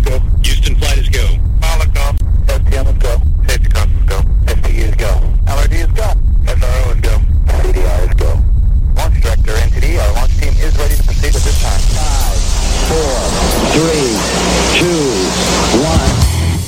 go. Houston flight is go. Pilot go. STM is go. Safety console go. STE is go. LRD is go. SRO is go. CDR is go. Launch director, NTD, our launch team is ready to proceed at this time. 5, 4, 3, 2, 1.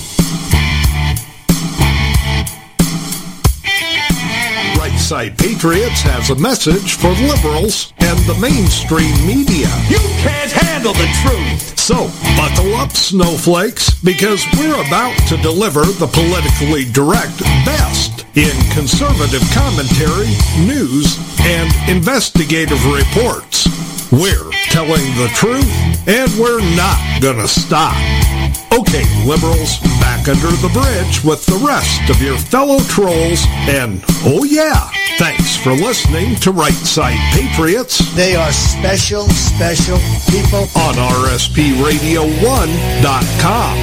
Right Side Patriots has a message for liberals and the mainstream media. You can't handle the truth! So, buckle up, snowflakes, because we're about to deliver the politically direct best in conservative commentary, news, and investigative reports. We're telling the truth, and we're not gonna stop. Okay, liberals, back under the bridge with the rest of your fellow trolls, and oh yeah, thanks for listening to Right Side Patriots. They are special people. On RSPRadio1.com.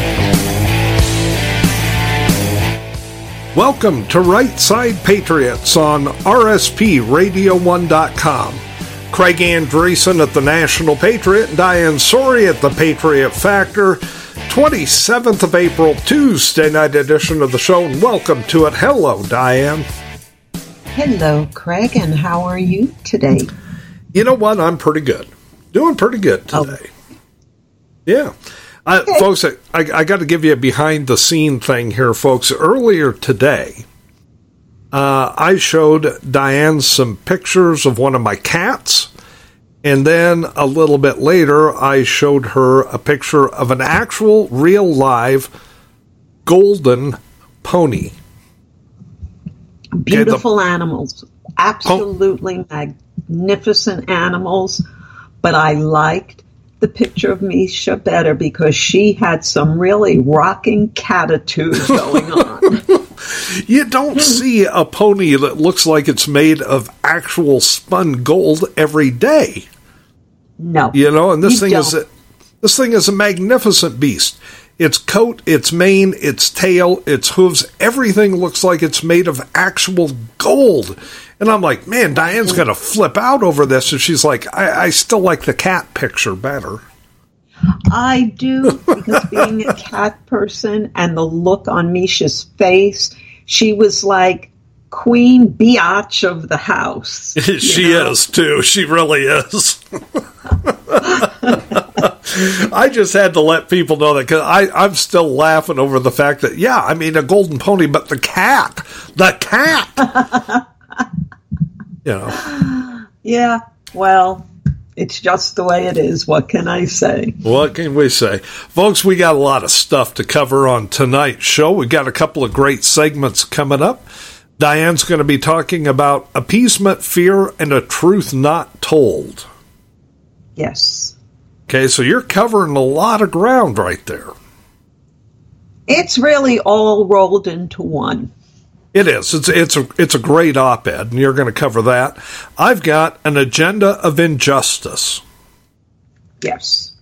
Welcome to Right Side Patriots on RSPRadio1.com. Craig Andreessen at the National Patriot, and Diane Sori at the Patriot Factor. 27th of April, Tuesday night edition of the show, and welcome to it. Hello, Diane. Hello, Craig, and how are you today? You know what? I'm pretty good. Doing pretty good today. Oh. Yeah. Okay. Folks, I got to give you a behind-the-scene thing here, folks. Earlier today, I showed Diane some pictures of one of my cats, and then a little bit later, I showed her a picture of an actual, real, live golden pony. Beautiful animals. Absolutely magnificent animals. But I liked the picture of Misha better because she had some really rocking catitude going on. You don't see a pony that looks like it's made of actual spun gold every day. No. You know, and this thing is a magnificent beast. Its coat, its mane, its tail, its hooves, everything looks like it's made of actual gold. And I'm like, man, Diane's going to flip out over this. And she's like, I still like the cat picture better. I do, because being a cat person and the look on Misha's face, she was like Queen Biatch of the house. She is, too. She really is. I just had to let people know that, because I'm still laughing over the fact that, yeah, I mean, a golden pony, but the cat. You know. Yeah, well, it's just the way it is. What can I say? What can we say? Folks, we got a lot of stuff to cover on tonight's show. We got a couple of great segments coming up. Diane's going to be talking about appeasement, fear, and a truth not told. Yes. Okay, so you're covering a lot of ground right there. It's really all rolled into one. It is. It's a great op-ed, and you're going to cover that. I've got an agenda of injustice. Yes.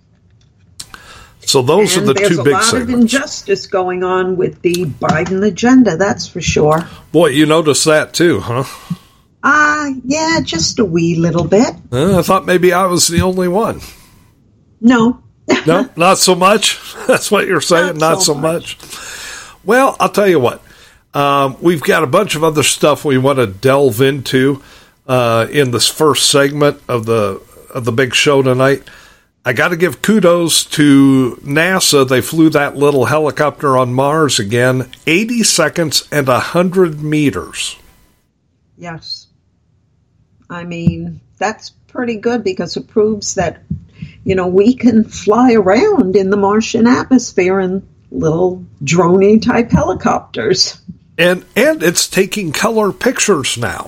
So those are the two big segments. There's a lot of injustice going on with the Biden agenda, that's for sure. Boy, you noticed that too, huh? Yeah, just a wee little bit. I thought maybe I was the only one. No. No, not so much? That's what you're saying? Not so much? Well, I'll tell you what. We've got a bunch of other stuff we want to delve into in this first segment of the big show tonight. I got to give kudos to NASA. They flew that little helicopter on Mars again, 80 seconds and 100 meters. Yes. I mean, that's pretty good because it proves that, you know, we can fly around in the Martian atmosphere in little drone-y type helicopters. And it's taking color pictures now.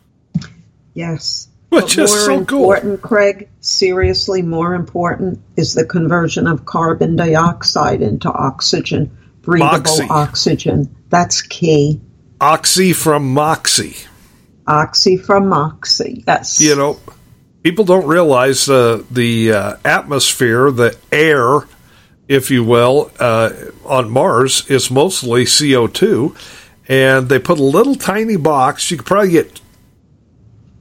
Yes. Which is so cool. More important, Craig, seriously, more important is the conversion of carbon dioxide into oxygen, breathable oxygen. That's key. Oxy from Moxie. Oxy from Moxie, yes. You know, people don't realize the atmosphere, the air, if you will, on Mars is mostly CO2. And they put a little tiny box. You could probably get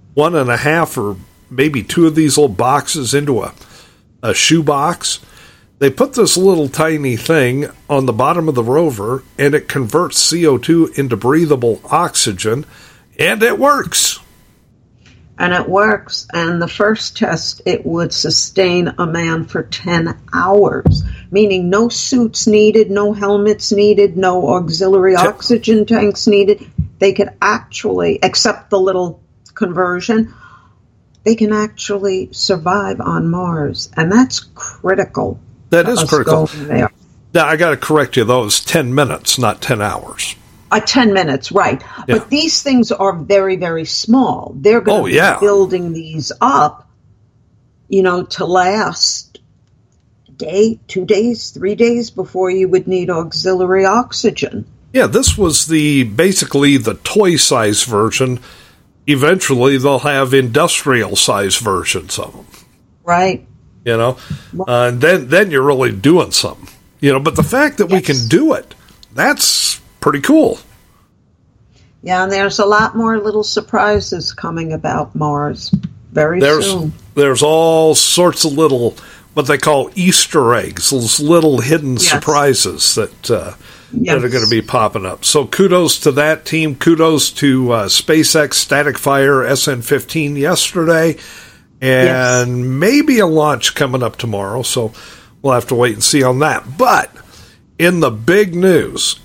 1.5 or maybe 2 of these little boxes into a shoe box. They put this little tiny thing on the bottom of the rover, and it converts CO2 into breathable oxygen, and it works. And it works. And the first test, it would sustain a man for 10 hours, meaning no suits needed, no helmets needed, no auxiliary oxygen tanks needed. They could actually, except the little conversion, they can actually survive on Mars. And that's critical. That is critical. There. Now, I got to correct you, though. It's 10 minutes, not 10 hours. 10 minutes, right. Yeah. But these things are very, very small. They're going to be building these up, to last a day, 2 days, 3 days before you would need auxiliary oxygen. Yeah, this was basically the toy-size version. Eventually, they'll have industrial-size versions of them. Right. And then you're really doing something. But the fact that we can do it, that's pretty cool. Yeah, and there's a lot more little surprises coming about Mars very soon. There's all sorts of little, what they call Easter eggs, those little hidden surprises that are going to be popping up. So kudos to that team. Kudos to SpaceX Static Fire SN15 yesterday. And maybe a launch coming up tomorrow, so we'll have to wait and see on that. But in the big news,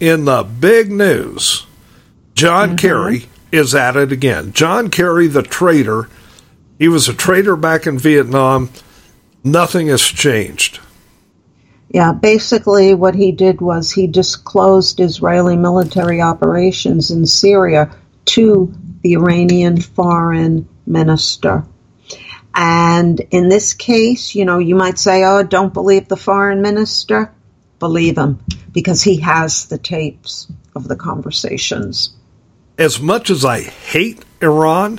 John Kerry is at it again. John Kerry, the traitor, he was a traitor back in Vietnam. Nothing has changed. Yeah, basically what he did was he disclosed Israeli military operations in Syria to the Iranian foreign minister. And in this case, you might say, oh, don't believe the foreign minister. Believe him, because he has the tapes of the conversations. As much as I hate Iran,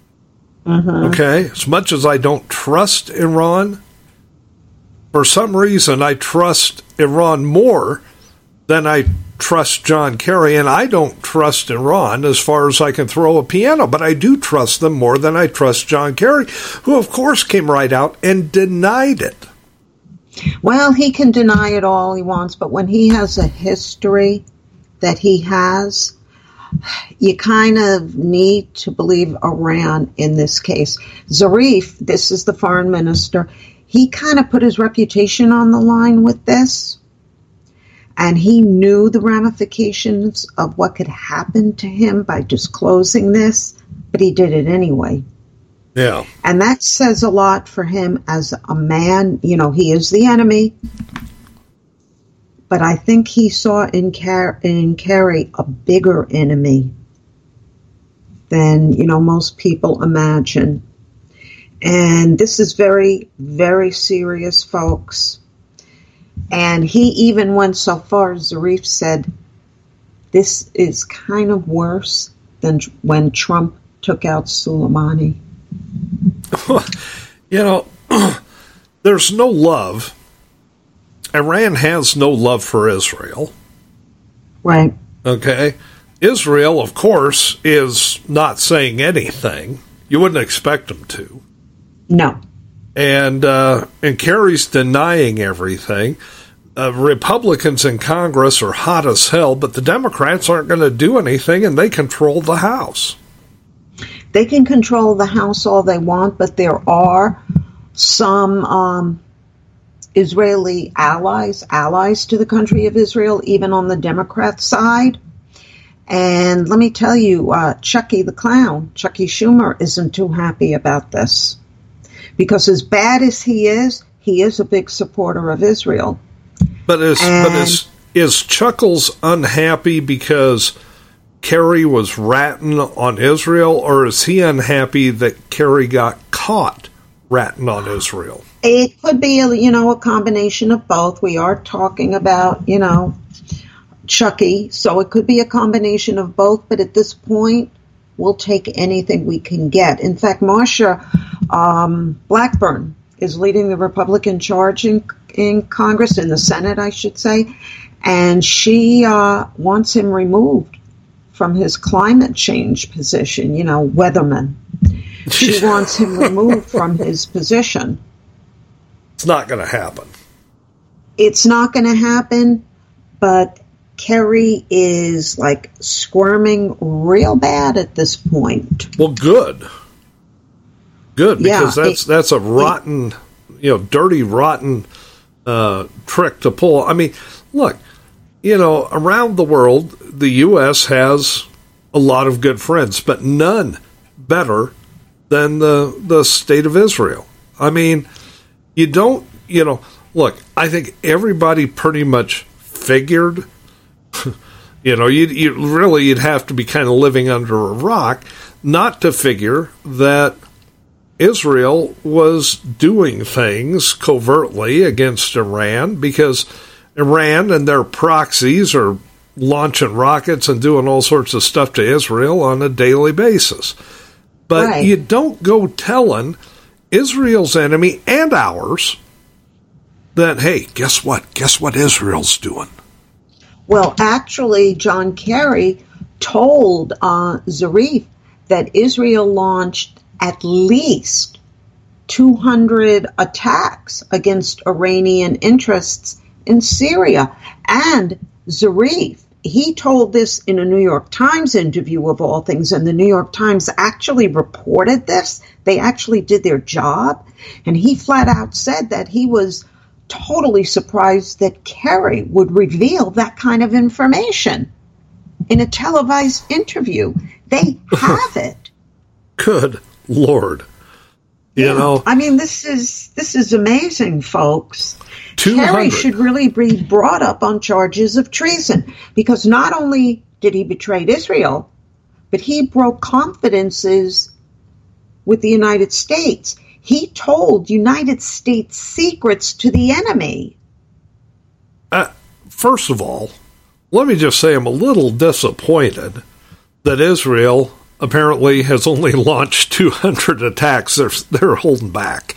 as much as I don't trust Iran, for some reason I trust Iran more than I trust John Kerry, and I don't trust Iran as far as I can throw a piano, but I do trust them more than I trust John Kerry, who of course came right out and denied it. Well, he can deny it all he wants, but when he has a history that he has, you kind of need to believe Iran in this case. Zarif, this is the foreign minister, he kind of put his reputation on the line with this. And he knew the ramifications of what could happen to him by disclosing this, but he did it anyway. Yeah. And that says a lot for him as a man. He is the enemy. But I think he saw in Kerry a bigger enemy than, most people imagine. And this is very, very serious, folks. And he even went so far, Zarif said, this is kind of worse than when Trump took out Soleimani. There's no love. Iran has no love for Israel. Right. Okay. Israel, of course, is not saying anything. You wouldn't expect them to. No. And Kerry's denying everything. Republicans in Congress are hot as hell, but the Democrats aren't going to do anything, and they control the House. They can control the House all they want, but there are some Israeli allies to the country of Israel, even on the Democrat side. And let me tell you, Chucky the Clown, Chucky Schumer, isn't too happy about this. Because as bad as he is a big supporter of Israel. But is Chuckles unhappy because Kerry was ratting on Israel, or is he unhappy that Kerry got caught ratting on Israel? It could be a combination of both. We are talking about, Chucky, so it could be a combination of both, but at this point, we'll take anything we can get. In fact, Marsha Blackburn is leading the Republican charge in Congress, in the Senate, I should say, and she wants him removed from his climate change position, weatherman. She wants him removed from his position. It's not going to happen. It's not going to happen, but Kerry is like squirming real bad at this point. Well, good, because that's a rotten, dirty, rotten trick to pull. I mean, look, around the world, the U.S. has a lot of good friends, but none better than the state of Israel. I mean, you don't, look, I think everybody pretty much figured, you'd have to be kind of living under a rock not to figure that Israel was doing things covertly against Iran, because Iran and their proxies are launching rockets and doing all sorts of stuff to Israel on a daily basis. But you don't go telling Israel's enemy and ours that, hey, guess what? Guess what Israel's doing? Well, actually, John Kerry told Zarif that Israel launched at least 200 attacks against Iranian interests in Syria. And Zarif, he told this in a New York Times interview, of all things, and the New York Times actually reported this. They actually did their job. And he flat out said that he was totally surprised that Kerry would reveal that kind of information in a televised interview. They have it. Good Lord. I mean, this is amazing, folks. 200. Kerry should really be brought up on charges of treason, because not only did he betray Israel, but he broke confidences with the United States. He told United States secrets to the enemy. First of all, let me just say I'm a little disappointed that Israel apparently has only launched 200 attacks. They're holding back.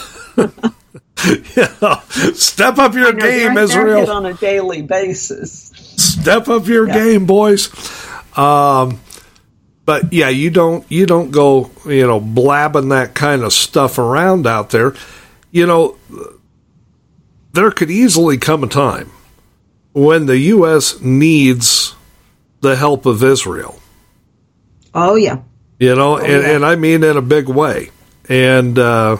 Step up your game, Israel. They're hit on a daily basis. Step up your game, boys. But yeah, you don't go, blabbing that kind of stuff around out there. There could easily come a time when the U.S. needs the help of Israel. Oh, yeah. And I mean in a big way. And,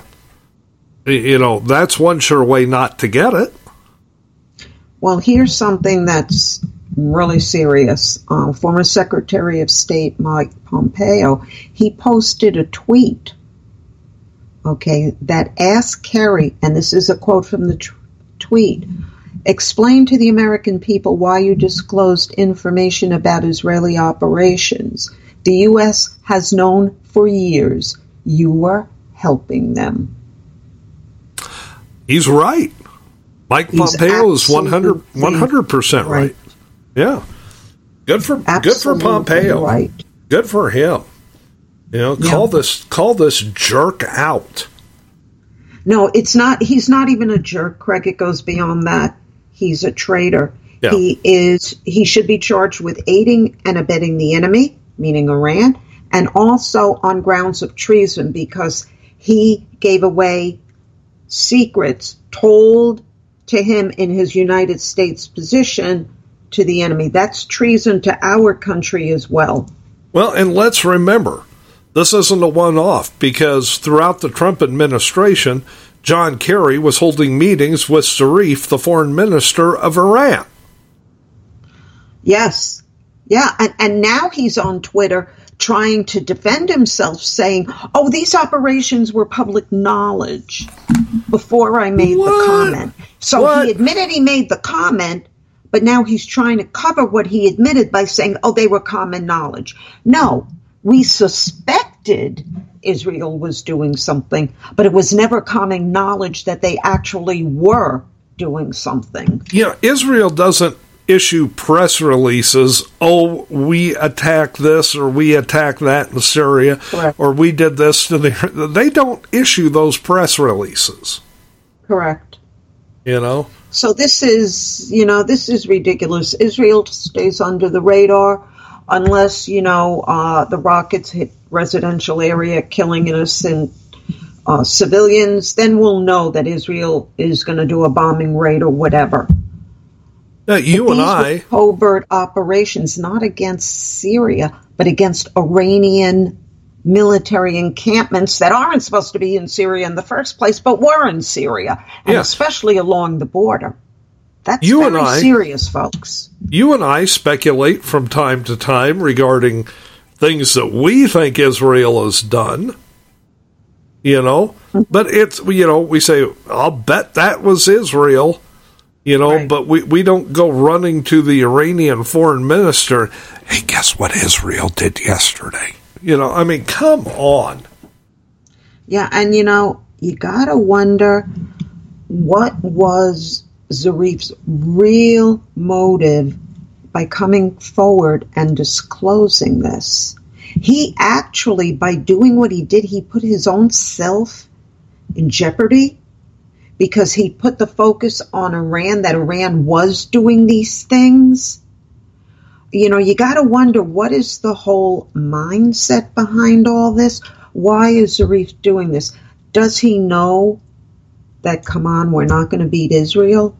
that's one sure way not to get it. Well, here's something that's really serious. Former Secretary of State Mike Pompeo, he posted a tweet, that asked Kerry, and this is a quote from the tweet, explain to the American people why you disclosed information about Israeli operations. The U.S. has known for years you were helping them. He's right. Mike Pompeo is 100% right. Yeah. Good for Pompeo. Right. Good for him. Call this jerk out. No, it's not. He's not even a jerk, Craig. It goes beyond that. He's a traitor. Yeah. He should be charged with aiding and abetting the enemy, meaning Iran, and also on grounds of treason, because he gave away secrets told to him in his United States position to the enemy. That's treason to our country as well. Well, and let's remember, this isn't a one-off, because throughout the Trump administration, John Kerry was holding meetings with Zarif, the foreign minister of Iran. Yes. Yeah, and now he's on Twitter trying to defend himself, saying, these operations were public knowledge before I made the comment. So he admitted he made the comment, but now he's trying to cover what he admitted by saying, they were common knowledge. No, we suspected Israel was doing something, but it was never common knowledge that they actually were doing something. Israel doesn't issue press releases, we attacked this or we attacked that in Syria. Correct. Or we did this to they don't issue those press releases. Correct. So this is ridiculous. Israel stays under the radar unless, the rockets hit residential area, killing innocent civilians, then we'll know that Israel is going to do a bombing raid or whatever. You and I... These were covert operations, not against Syria, but against Iranian military encampments that aren't supposed to be in Syria in the first place, but were in Syria, and especially along the border. That's very serious, folks. You and I speculate from time to time regarding things that we think Israel has done, but it's, we say, I'll bet that was Israel, right. But we don't go running to the Iranian foreign minister, hey, guess what Israel did yesterday? Come on. Yeah, and you gotta wonder what was Zarif's real motive by coming forward and disclosing this. He actually, by doing what he did, he put his own self in jeopardy because he put the focus on Iran, that Iran was doing these things. You got to wonder, what is the whole mindset behind all this? Why is Zarif doing this? Does he know that, come on, we're not going to beat Israel?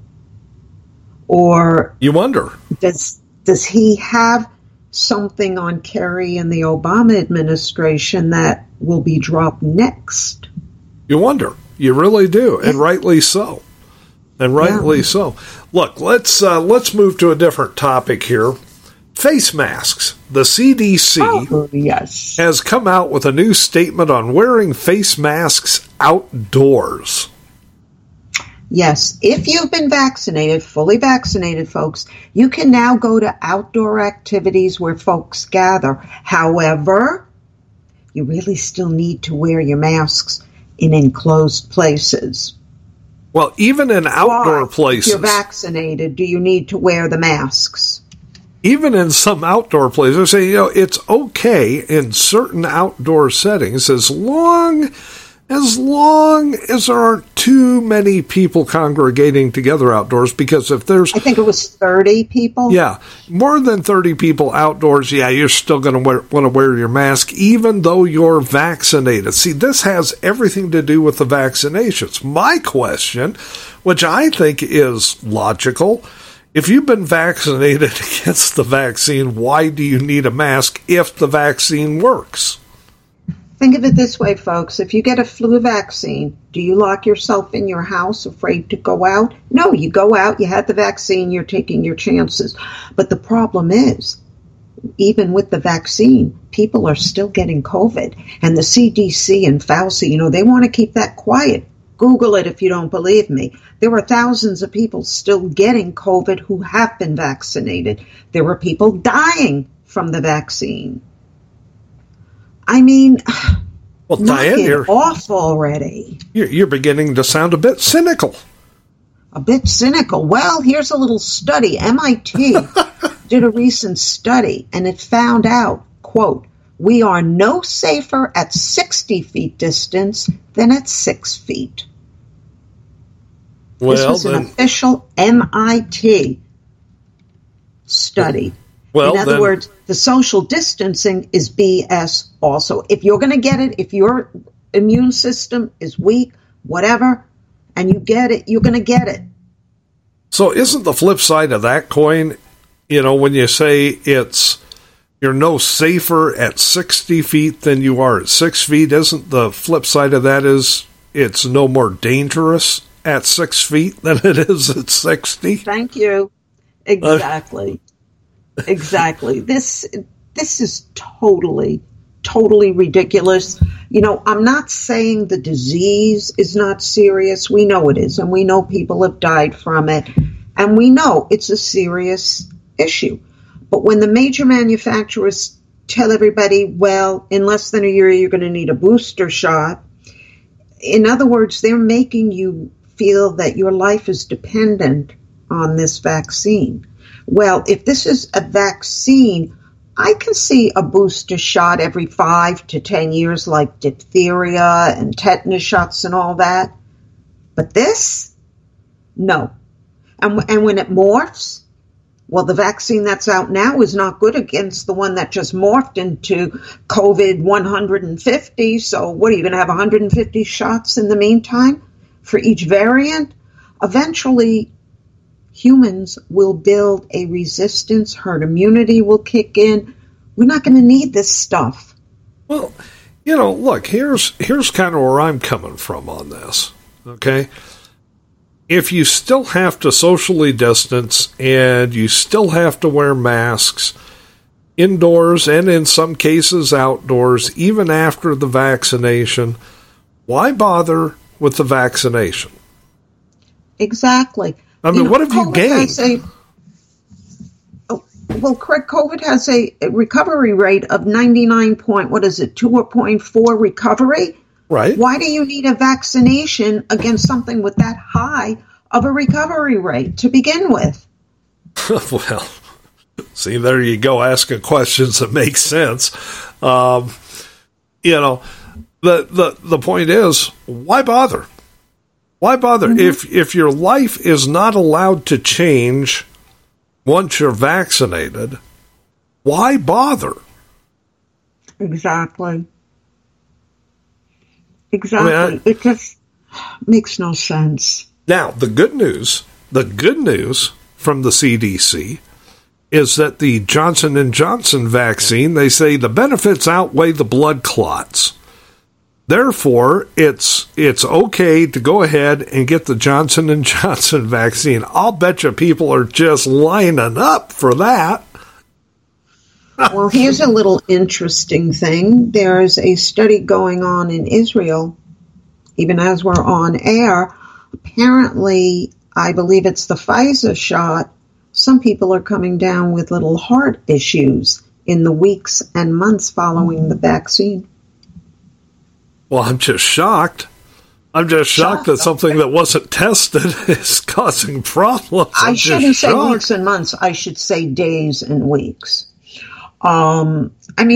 Or you wonder, does he have something on Kerry and the Obama administration that will be dropped next? You wonder. You really do, and rightly so. So. Look, let's move to a different topic here. Face masks. The CDC has come out with a new statement on wearing face masks outdoors. Yes, if you've been vaccinated, fully vaccinated, folks, you can now go to outdoor activities where folks gather. However, you really still need to wear your masks in enclosed places. Well, even in outdoor places. If you're vaccinated, do you need to wear the masks? Even in some outdoor places, say, it's okay in certain outdoor settings as long as there aren't too many people congregating together outdoors, because if there's... I think it was 30 people. Yeah, more than 30 people outdoors, you're still going to want to wear your mask, even though you're vaccinated. See, this has everything to do with the vaccinations. My question, which I think is logical, if you've been vaccinated against the vaccine, why do you need a mask if the vaccine works? Think of it this way, folks. If you get a flu vaccine, do you lock yourself in your house afraid to go out? No, you go out, you had the vaccine, you're taking your chances. But the problem is, even with the vaccine, people are still getting COVID. And the CDC and Fauci, they want to keep that quiet. Google it if you don't believe me. There were thousands of people still getting COVID who have been vaccinated. There were people dying from the vaccine. Well, Diane, you're off already. You're beginning to sound a bit cynical. A bit cynical. Well, here's a little study. MIT did a recent study, and it found out, quote, we are no safer at 60 feet distance than at 6 feet. This was an official MIT study. In other words, the social distancing is BS also. If you're going to get it, if your immune system is weak, whatever, and you get it, you're going to get it. So isn't the flip side of that coin, when you say you're no safer at 60 feet than you are at 6 feet, isn't the flip side of that is it's no more dangerous at 6 feet than it is at 60? Thank you. Exactly. Exactly. This is totally ridiculous. I'm not saying the disease is not serious. We know it is, and we know people have died from it, and we know it's a serious issue. But when the major manufacturers tell everybody, well, in less than a year, you're going to need a booster shot, in other words, they're making you feel that your life is dependent on this vaccine. Well, if this is a vaccine, I can see a booster shot every 5 to 10 years, like diphtheria and tetanus shots and all that. But this? No. And when it morphs, well, the vaccine that's out now is not good against the one that just morphed into COVID 150. So what, are you going to have 150 shots in the meantime for each variant? Eventually, humans will build a resistance, herd immunity will kick in. We're not going to need this stuff. Well, look, here's kind of where I'm coming from on this, okay? If you still have to socially distance and you still have to wear masks indoors and in some cases outdoors, even after the vaccination, why bother with the vaccination? Exactly. I mean, what have you gained? COVID has a recovery rate of 2.4 recovery? Right. Why do you need a vaccination against something with that high of a recovery rate to begin with? Well, see, there you go, asking questions that make sense. The point is, why bother? Why bother? Mm-hmm. If your life is not allowed to change once you're vaccinated, why bother? Exactly. It just makes no sense. Now, the good news from the CDC is that the Johnson & Johnson vaccine, they say the benefits outweigh the blood clots. Therefore, it's okay to go ahead and get the Johnson & Johnson vaccine. I'll bet you people are just lining up for that. Well, here's a little interesting thing. There's a study going on in Israel, even as we're on air. Apparently, I believe it's the Pfizer shot. Some people are coming down with little heart issues in the weeks and months following the vaccine. Well, I'm just shocked. That something that wasn't tested is causing problems. I shouldn't say weeks and months. I should say days and weeks. Come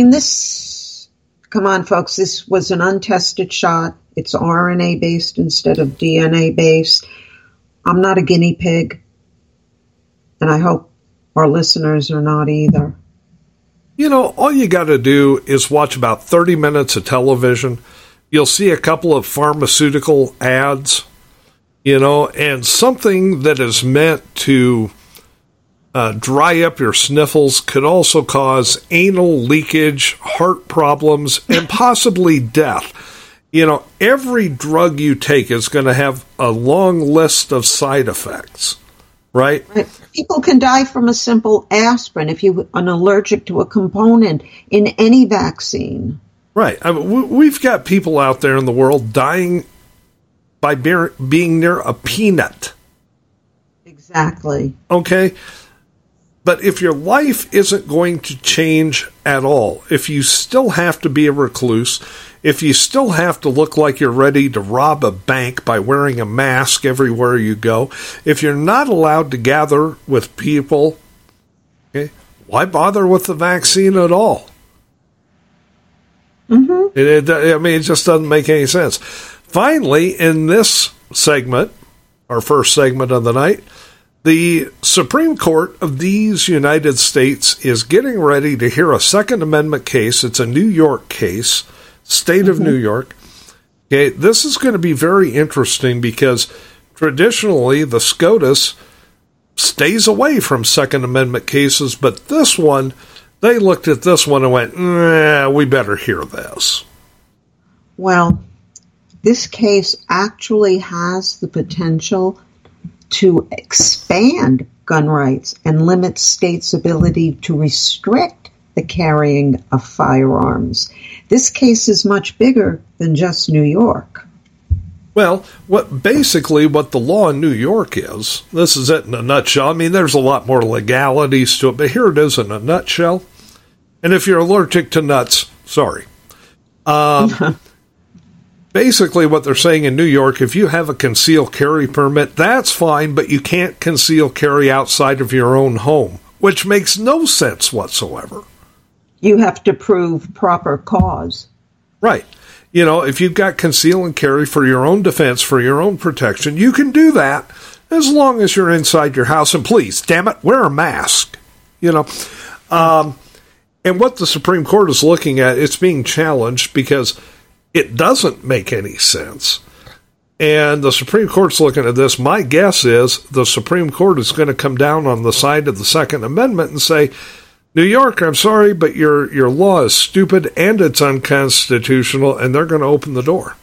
on, folks, this was an untested shot. It's RNA-based instead of DNA-based. I'm not a guinea pig, and I hope our listeners are not either. All you got to do is watch about 30 minutes of television. You'll see a couple of pharmaceutical ads, and something that is meant to dry up your sniffles could also cause anal leakage, heart problems, and possibly death. Every drug you take is going to have a long list of side effects, right? People can die from a simple aspirin if you're allergic to a component in any vaccine. Right. We've got people out there in the world dying by being near a peanut. Exactly. Okay? But if your life isn't going to change at all, if you still have to be a recluse, if you still have to look like you're ready to rob a bank by wearing a mask everywhere you go, if you're not allowed to gather with people, okay, why bother with the vaccine at all? Mm-hmm. It just doesn't make any sense. Finally, in this segment, our first segment of the night, the Supreme Court of these United States is getting ready to hear a Second Amendment case. It's a New York case, state of New York. Okay, this is going to be very interesting because traditionally the SCOTUS stays away from Second Amendment cases, but this one, they looked at this one and went, we better hear this. Well, this case actually has the potential to expand gun rights and limit states' ability to restrict the carrying of firearms. This case is much bigger than just New York. Well, what the law in New York is, this is it in a nutshell. There's a lot more legalities to it, but here it is in a nutshell. And if you're allergic to nuts, sorry. Basically, what they're saying in New York, if you have a concealed carry permit, that's fine, but you can't conceal carry outside of your own home, which makes no sense whatsoever. You have to prove proper cause. Right. If you've got conceal and carry for your own defense, for your own protection, you can do that. as long as you're inside your house. And please, damn it, wear a mask. And what the Supreme Court is looking at, it's being challenged because it doesn't make any sense. And the Supreme Court's looking at this. My guess is the Supreme Court is going to come down on the side of the Second Amendment and say, New York, I'm sorry, but your law is stupid and it's unconstitutional, and they're going to open the door.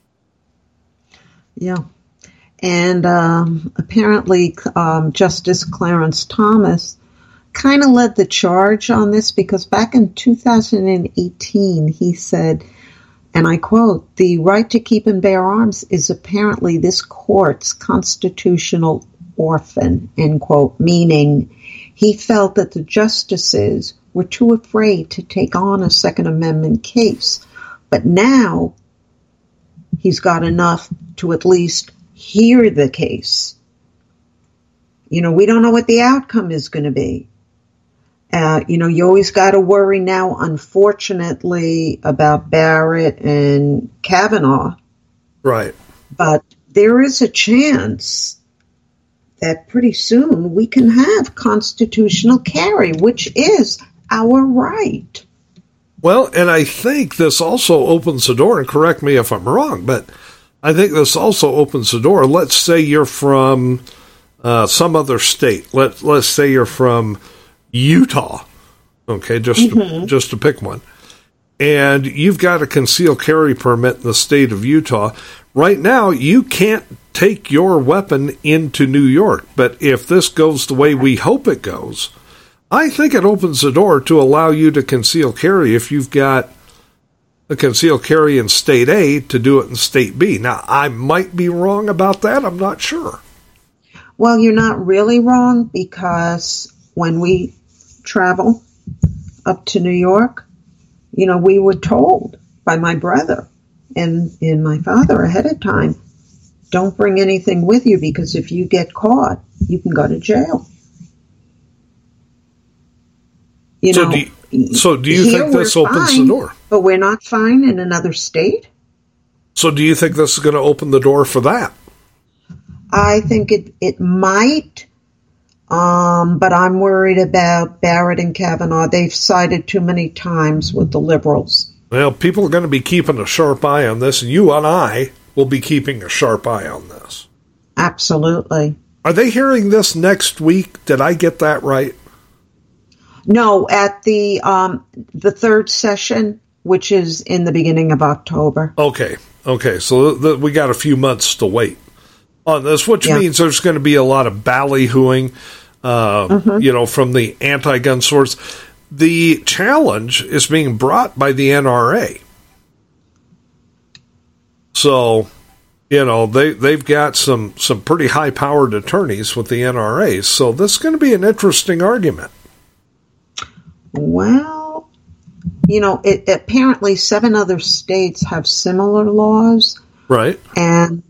Yeah. And apparently Justice Clarence Thomas kind of led the charge on this, because back in 2018 he said, and I quote, "The right to keep and bear arms is apparently this court's constitutional orphan," end quote, meaning he felt that the justices were too afraid to take on a Second Amendment case. But now he's got enough to at least hear the case. We don't know what the outcome is going to be. You always got to worry now, unfortunately, about Barrett and Kavanaugh. Right. But there is a chance that pretty soon we can have constitutional carry, which is our right. Well, and I think this also opens the door, and correct me if I'm wrong, but I think this also opens the door. Let's say you're from some other state. Let's say you're from Utah, okay, just to pick one, and you've got a concealed carry permit in the state of Utah. Right now, you can't take your weapon into New York, but if this goes the way we hope it goes, I think it opens the door to allow you to conceal carry if you've got a concealed carry in state A to do it in state B. Now, I might be wrong about that. I'm not sure. Well, you're not really wrong, because when we travel up to New York, we were told by my brother and my father ahead of time, don't bring anything with you, because if you get caught, you can go to jail. So do you think this opens the door? But we're not fine in another state? So do you think this is going to open the door for that? I think it might. But I'm worried about Barrett and Kavanaugh. They've sided too many times with the liberals. Well, people are going to be keeping a sharp eye on this, and you and I will be keeping a sharp eye on this. Absolutely. Are they hearing this next week? Did I get that right? No, at the third session, which is in the beginning of October. Okay. So we got a few months to wait on this, which means there's going to be a lot of ballyhooing, from the anti-gun source. The challenge is being brought by the NRA. So, they've got some pretty high-powered attorneys with the NRA. So this is going to be an interesting argument. Well, apparently 7 other states have similar laws. Right. And,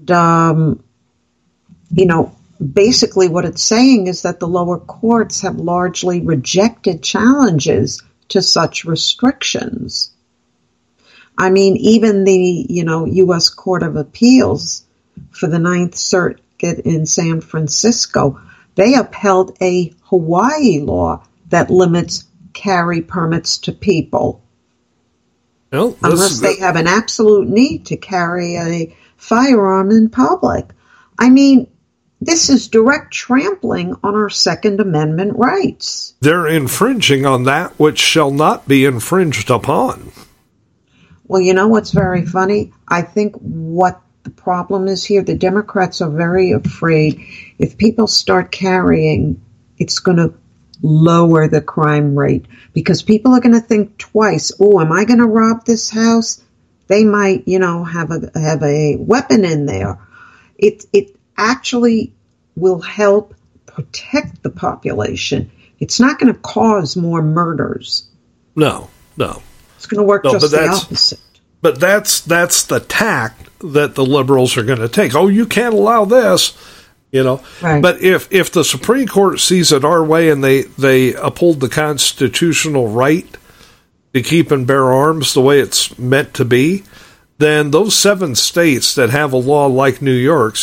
basically what it's saying is that the lower courts have largely rejected challenges to such restrictions. I mean, even the, U.S. Court of Appeals for the Ninth Circuit in San Francisco, they upheld a Hawaii law that limits carry permits to people. Well, unless they have an absolute need to carry a firearm in public. I mean, this is direct trampling on our Second Amendment rights. They're infringing on that which shall not be infringed upon. Well, you know what's very funny? I think what the problem is here, the Democrats are very afraid if people start carrying, it's going to lower the crime rate, because people are going to think twice. Oh, am I going to rob this house? They might, have a weapon in there. It actually will help protect the population. It's not going to cause more murders. No. It's going to work just the opposite. But that's the tack that the liberals are going to take. Oh, you can't allow this, Right. But if the Supreme Court sees it our way and they uphold the constitutional right to keep and bear arms the way it's meant to be, then those 7 states that have a law like New York's,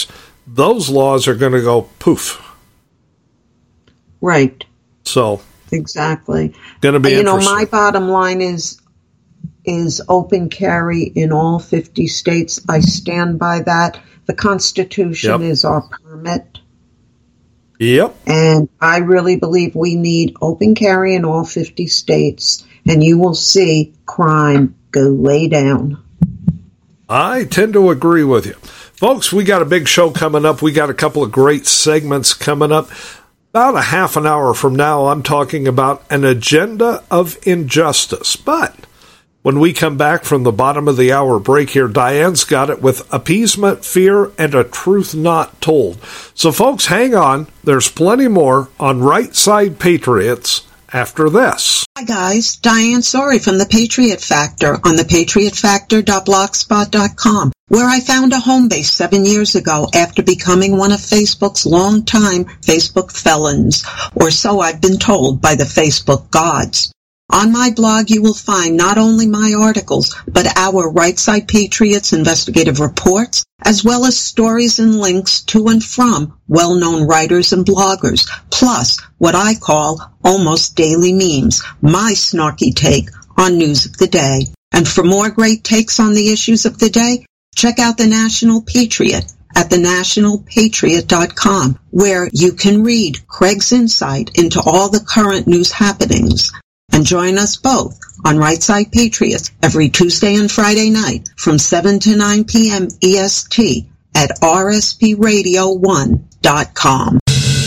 those laws are going to go poof. Right. So exactly. Going to be interesting. My bottom line is open carry in all 50 states. I stand by that. The Constitution is our permit. Yep. And I really believe we need open carry in all 50 states, and you will see crime go way down. I tend to agree with you. Folks, we got a big show coming up. We got a couple of great segments coming up. About a half an hour from now, I'm talking about an agenda of injustice. But when we come back from the bottom of the hour break here, Diane's got it with appeasement, fear, and a truth not told. So, folks, hang on. There's plenty more on Right Side Patriots after this. Hi, guys. Diane Sori from The Patriot Factor on thepatriotfactor.blogspot.com, where I found a home base 7 years ago after becoming one of Facebook's longtime Facebook felons, or so I've been told by the Facebook gods. On my blog, you will find not only my articles, but our Right Side Patriots investigative reports, as well as stories and links to and from well-known writers and bloggers, plus what I call almost daily memes, my snarky take on news of the day. And for more great takes on the issues of the day, check out The National Patriot at thenationalpatriot.com, where you can read Craig's insight into all the current news happenings. And join us both on Right Side Patriots every Tuesday and Friday night from 7 to 9 p.m. EST at rspradio1.com.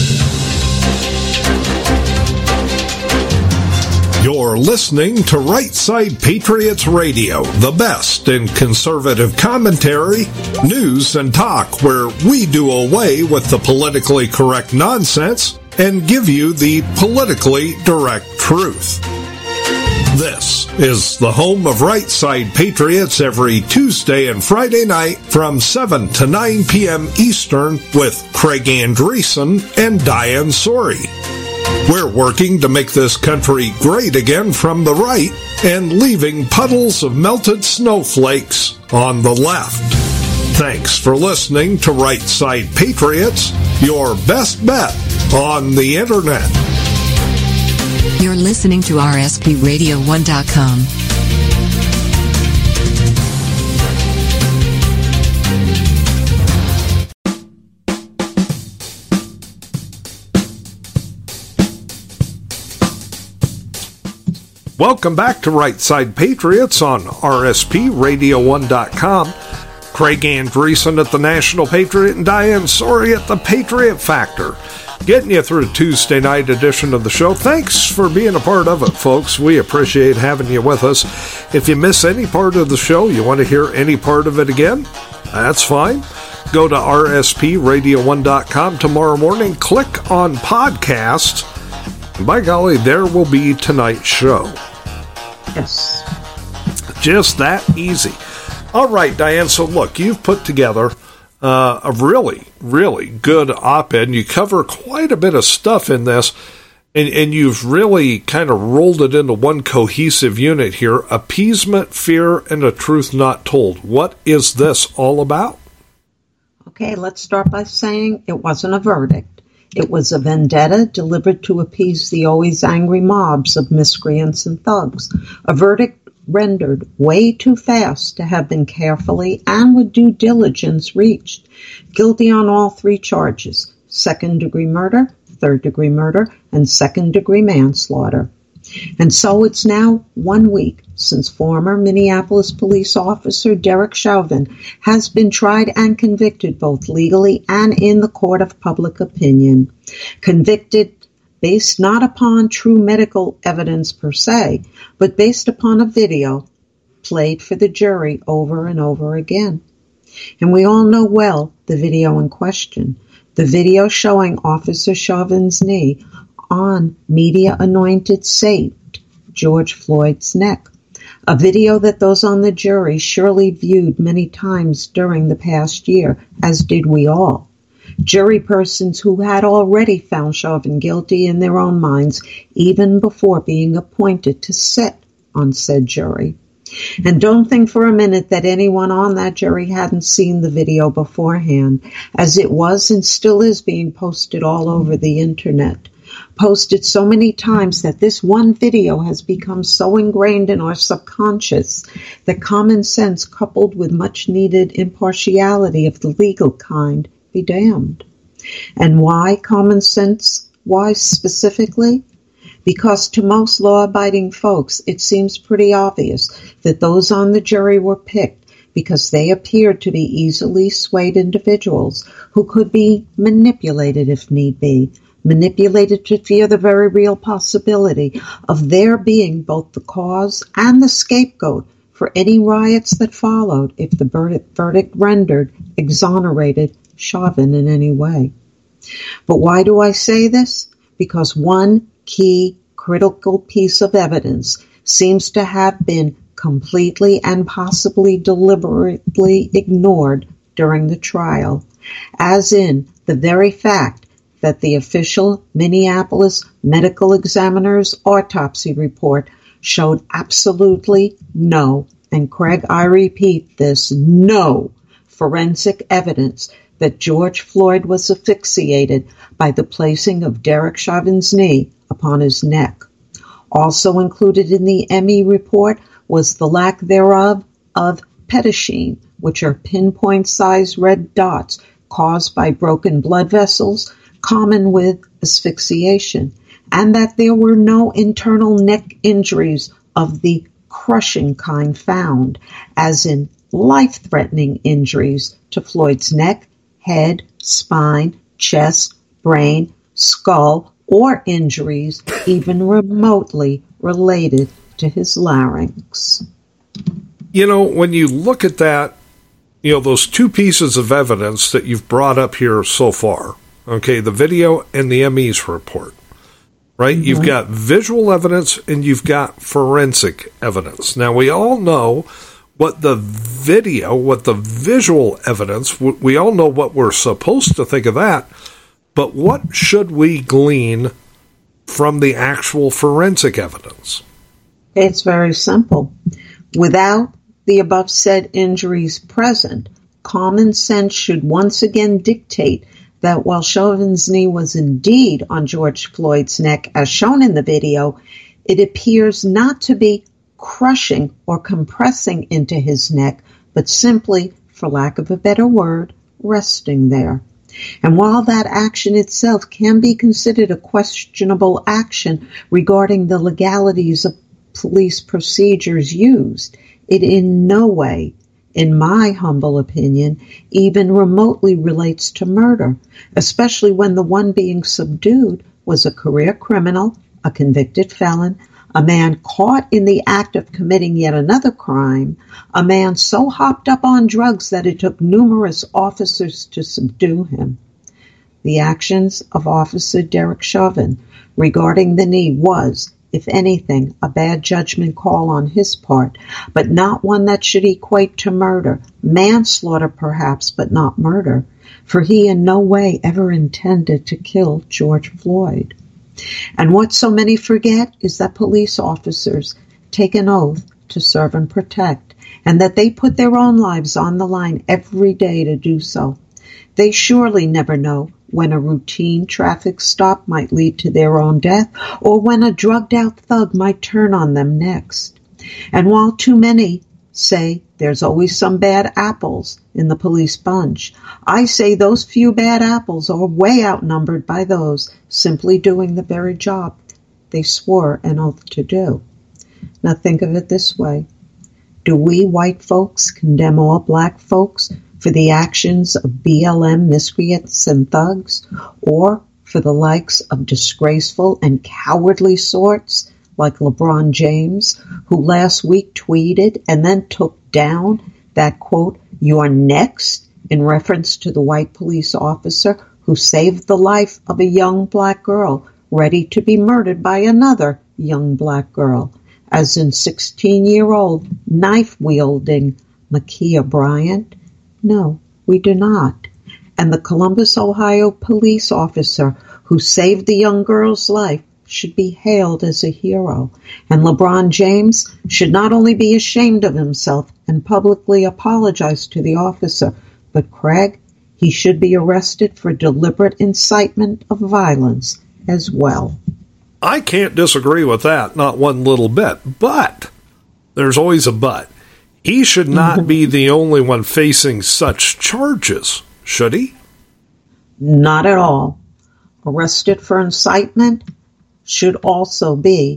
You're listening to Right Side Patriots Radio, the best in conservative commentary, news, and talk, where we do away with the politically correct nonsense and give you the politically direct truth. This is the home of Right Side Patriots every Tuesday and Friday night from 7 to 9 p.m. Eastern with Craig Andreessen and Diane Sori. We're working to make this country great again from the right and leaving puddles of melted snowflakes on the left. Thanks for listening to Right Side Patriots, your best bet on the Internet. You're listening to RSPRadio1.com. Welcome back to Right Side Patriots on RSPRadio1.com. Craig Andreessen at the National Patriot and Diane Sori at the Patriot Factor. Getting you through a Tuesday night edition of the show. Thanks for being a part of it, folks. We appreciate having you with us. If you miss any part of the show, you want to hear any part of it again, that's fine. Go to RSPRadio1.com tomorrow morning, click on podcast, and by golly, there will be tonight's show. Yes. Just that easy. All right, Diane, so look, you've put together a really, really good op-ed, and you cover quite a bit of stuff in this, and you've really kind of rolled it into one cohesive unit here, appeasement, fear, and a truth not told. What is this all about? Okay, let's start by saying it wasn't a verdict. It was a vendetta delivered to appease the always angry mobs of miscreants and thugs. A verdict rendered way too fast to have been carefully and with due diligence reached. Guilty on all three charges: second-degree murder, third-degree murder, and second-degree manslaughter. And so it's now 1 week since former Minneapolis police officer Derek Chauvin has been tried and convicted both legally and in the court of public opinion. Convicted based not upon true medical evidence per se, but based upon a video played for the jury over and over again. And we all know well the video in question, the video showing Officer Chauvin's knee on media-anointed saint George Floyd's neck, a video that those on the jury surely viewed many times during the past year, as did we all. Jury persons who had already found Chauvin guilty in their own minds even before being appointed to sit on said jury. And don't think for a minute that anyone on that jury hadn't seen the video beforehand, as it was and still is being posted all over the internet. Posted so many times that this one video has become so ingrained in our subconscious that common sense coupled with much needed impartiality of the legal kind be damned. And why common sense? Why specifically? Because to most law-abiding folks, it seems pretty obvious that those on the jury were picked because they appeared to be easily swayed individuals who could be manipulated if need be, manipulated to fear the very real possibility of their being both the cause and the scapegoat for any riots that followed if the verdict rendered exonerated Chauvin in any way. But why do I say this? Because one key critical piece of evidence seems to have been completely and possibly deliberately ignored during the trial, as in the very fact that the official Minneapolis medical examiner's autopsy report showed absolutely no, and Craig, I repeat this, no forensic evidence that George Floyd was asphyxiated by the placing of Derek Chauvin's knee upon his neck. Also included in the ME report was the lack thereof of pedicine, which are pinpoint-sized red dots caused by broken blood vessels, common with asphyxiation, and that there were no internal neck injuries of the crushing kind found, as in life-threatening injuries to Floyd's neck, head, spine, chest, brain, skull, or injuries even remotely related to his larynx. You know, when you look at that, you know, those two pieces of evidence that you've brought up here so far, okay, the video and the ME's report, right? Mm-hmm. You've got visual evidence and you've got forensic evidence. Now, we all know what the visual evidence, we all know what we're supposed to think of that, but what should we glean from the actual forensic evidence? It's very simple. Without the above said injuries present, common sense should once again dictate that while Chauvin's knee was indeed on George Floyd's neck, as shown in the video, it appears not to be crushing or compressing into his neck, but simply, for lack of a better word, resting there. And while that action itself can be considered a questionable action regarding the legalities of police procedures used, it in no way, in my humble opinion, even remotely relates to murder, especially when the one being subdued was a career criminal, a convicted felon, a man caught in the act of committing yet another crime, a man so hopped up on drugs that it took numerous officers to subdue him. The actions of Officer Derek Chauvin regarding the knee was, if anything, a bad judgment call on his part, but not one that should equate to murder. Manslaughter, perhaps, but not murder, for he in no way ever intended to kill George Floyd. And what so many forget is that police officers take an oath to serve and protect, and that they put their own lives on the line every day to do so. They surely never know when a routine traffic stop might lead to their own death, or when a drugged-out thug might turn on them next. And while too many say there's always some bad apples in the police bunch, I say those few bad apples are way outnumbered by those simply doing the very job they swore an oath to do. Now think of it this way. Do we white folks condemn all black folks for the actions of BLM miscreants and thugs, or for the likes of disgraceful and cowardly sorts like LeBron James, who last week tweeted and then took down that, quote, "you're next," in reference to the white police officer who saved the life of a young black girl ready to be murdered by another young black girl, as in 16-year-old knife-wielding Ma'Khia Bryant? No, we do not. And the Columbus, Ohio police officer who saved the young girl's life should be hailed as a hero, and LeBron James should not only be ashamed of himself and publicly apologize to the officer, but Craig, he should be arrested for deliberate incitement of violence as well. I can't disagree with that, not one little bit. But there's always a but. He should not be the only one facing such charges, should he? Not at all. Arrested for incitement should also be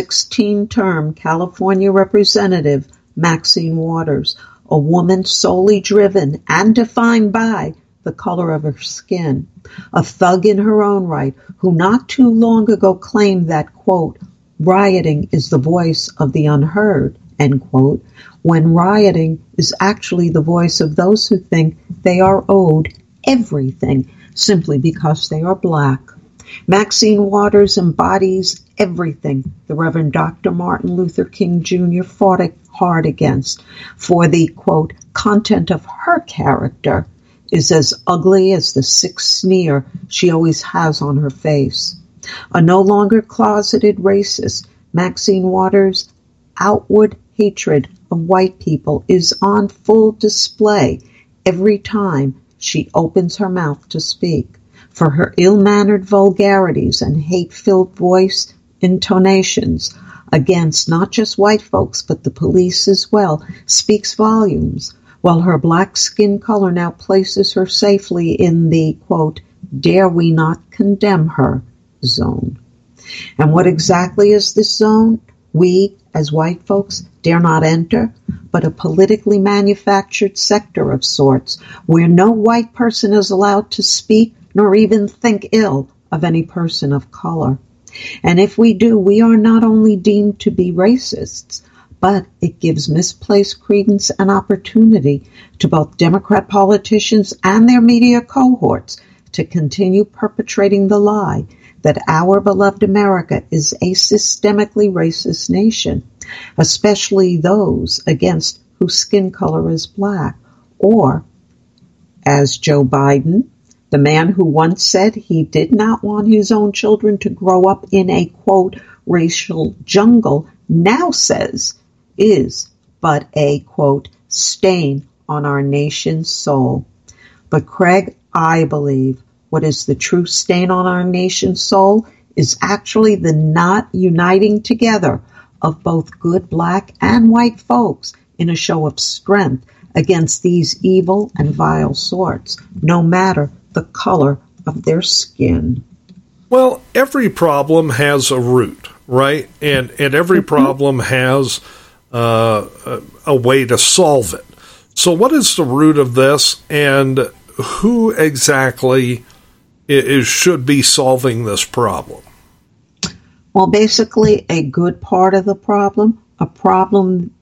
16-term California Representative Maxine Waters, a woman solely driven and defined by the color of her skin, a thug in her own right, who not too long ago claimed that, quote, rioting is the voice of the unheard, end quote, when rioting is actually the voice of those who think they are owed everything simply because they are black. Maxine Waters embodies everything the Reverend Dr. Martin Luther King Jr. fought hard against, for the, quote, content of her character is as ugly as the sick sneer she always has on her face. A no longer closeted racist, Maxine Waters' outward hatred of white people is on full display every time she opens her mouth to speak. For her ill-mannered vulgarities and hate-filled voice intonations against not just white folks but the police as well speaks volumes, while her black skin color now places her safely in the, quote, dare we not condemn her zone. And what exactly is this zone? We, as white folks, dare not enter, but a politically manufactured sector of sorts, where no white person is allowed to speak nor even think ill of any person of color. And if we do, we are not only deemed to be racists, but it gives misplaced credence and opportunity to both Democrat politicians and their media cohorts to continue perpetrating the lie that our beloved America is a systemically racist nation, especially those against whose skin color is black, or, as Joe Biden, the man who once said he did not want his own children to grow up in a, quote, racial jungle, now says is but a, quote, stain on our nation's soul. But Craig, I believe what is the true stain on our nation's soul is actually the not uniting together of both good black and white folks in a show of strength against these evil and vile sorts, no matter the color of their skin. Well, every problem has a root, right? And every problem has a way to solve it. So what is the root of this, and who exactly should be solving this problem? Well, basically, a good part of the problem, a problem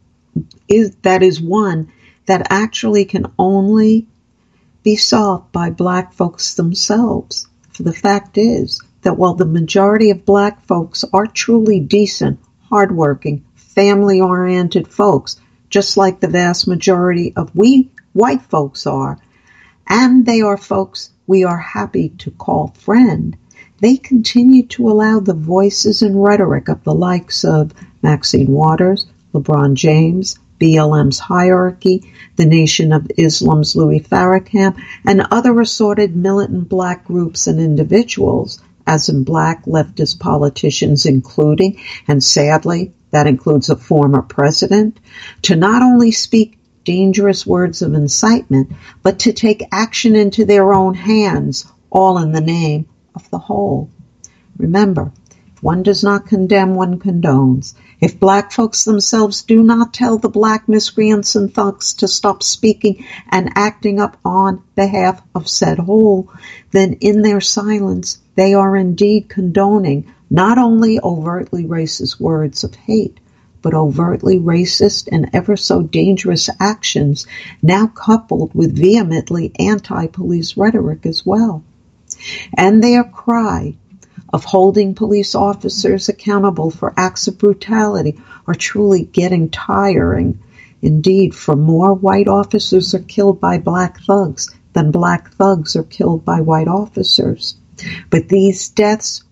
is one that actually can only be solved by black folks themselves. For the fact is that while the majority of black folks are truly decent, hardworking, family-oriented folks, just like the vast majority of we white folks are, and they are folks we are happy to call friend, they continue to allow the voices and rhetoric of the likes of Maxine Waters, LeBron James, BLM's Hierarchy, the Nation of Islam's Louis Farrakhan, and other assorted militant black groups and individuals, as in black leftist politicians including, and sadly, that includes a former president, to not only speak dangerous words of incitement, but to take action into their own hands, all in the name of the whole. Remember, if one does not condemn, one condones. If black folks themselves do not tell the black miscreants and thugs to stop speaking and acting up on behalf of said whole, then in their silence they are indeed condoning not only overtly racist words of hate, but overtly racist and ever so dangerous actions, now coupled with vehemently anti-police rhetoric as well. And their cry of holding police officers accountable for acts of brutality are truly getting tiring. Indeed, for more white officers are killed by black thugs than black thugs are killed by white officers. But these deaths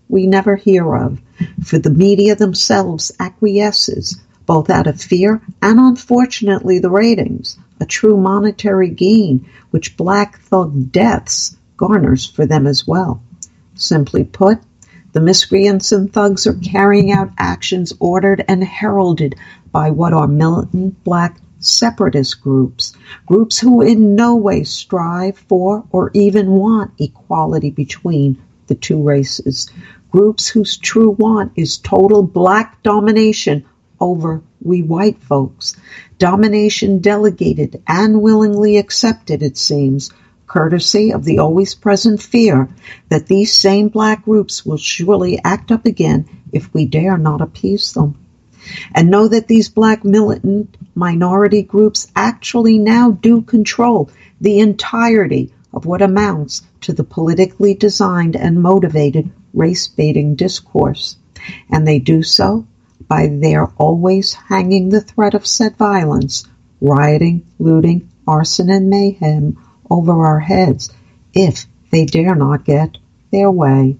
we never hear of, for the media themselves acquiesces, both out of fear and, unfortunately, the ratings, a true monetary gain which Black Thug deaths garners for them as well. Simply put, the miscreants and thugs are carrying out actions ordered and heralded by what are militant Black separatist groups who in no way strive for or even want equality between the two races, groups whose true want is total Black domination over we white folks, domination delegated and willingly accepted, it seems, courtesy of the always present fear that these same Black groups will surely act up again if we dare not appease them. And know that these Black militant minority groups actually now do control the entirety of what amounts to the politically designed and motivated race-baiting discourse. And they do so by their always hanging the threat of said violence, rioting, looting, arson, and mayhem over our heads if they dare not get their way.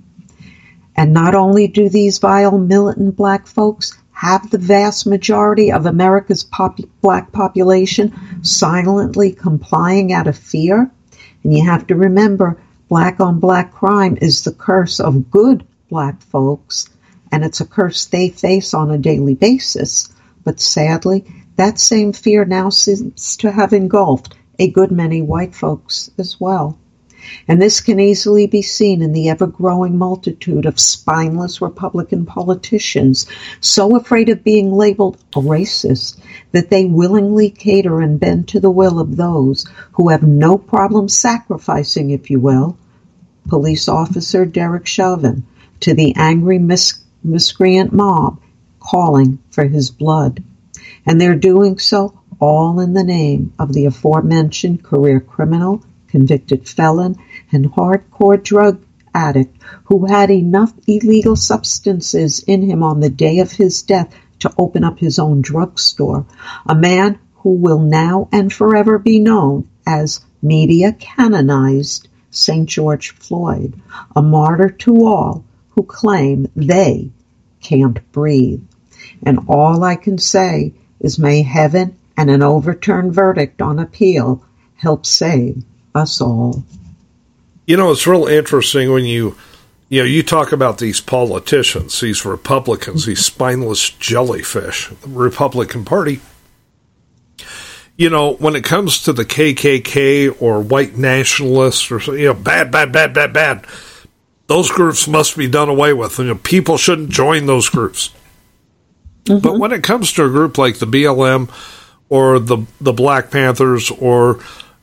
And not only do these vile militant Black folks have the vast majority of America's Black population silently complying out of fear, and you have to remember, Black on Black crime is the curse of good Black folks, and it's a curse they face on a daily basis. But sadly, that same fear now seems to have engulfed a good many white folks as well. And this can easily be seen in the ever-growing multitude of spineless Republican politicians so afraid of being labeled a racist that they willingly cater and bend to the will of those who have no problem sacrificing, if you will, police officer Derek Chauvin to the angry miscreant mob calling for his blood. And they're doing so all in the name of the aforementioned career criminal, convicted felon, and hardcore drug addict who had enough illegal substances in him on the day of his death to open up his own drugstore, a man who will now and forever be known as media canonized St. George Floyd, a martyr to all who claim they can't breathe. And all I can say is may heaven and an overturned verdict on appeal help save us all. You know, it's real interesting when you talk about these politicians, these Republicans, these spineless jellyfish, the Republican Party. You know, when it comes to the KKK or white nationalists or, bad, those groups must be done away with. And people shouldn't join those groups. Mm-hmm. But when it comes to a group like the BLM or the Black Panthers or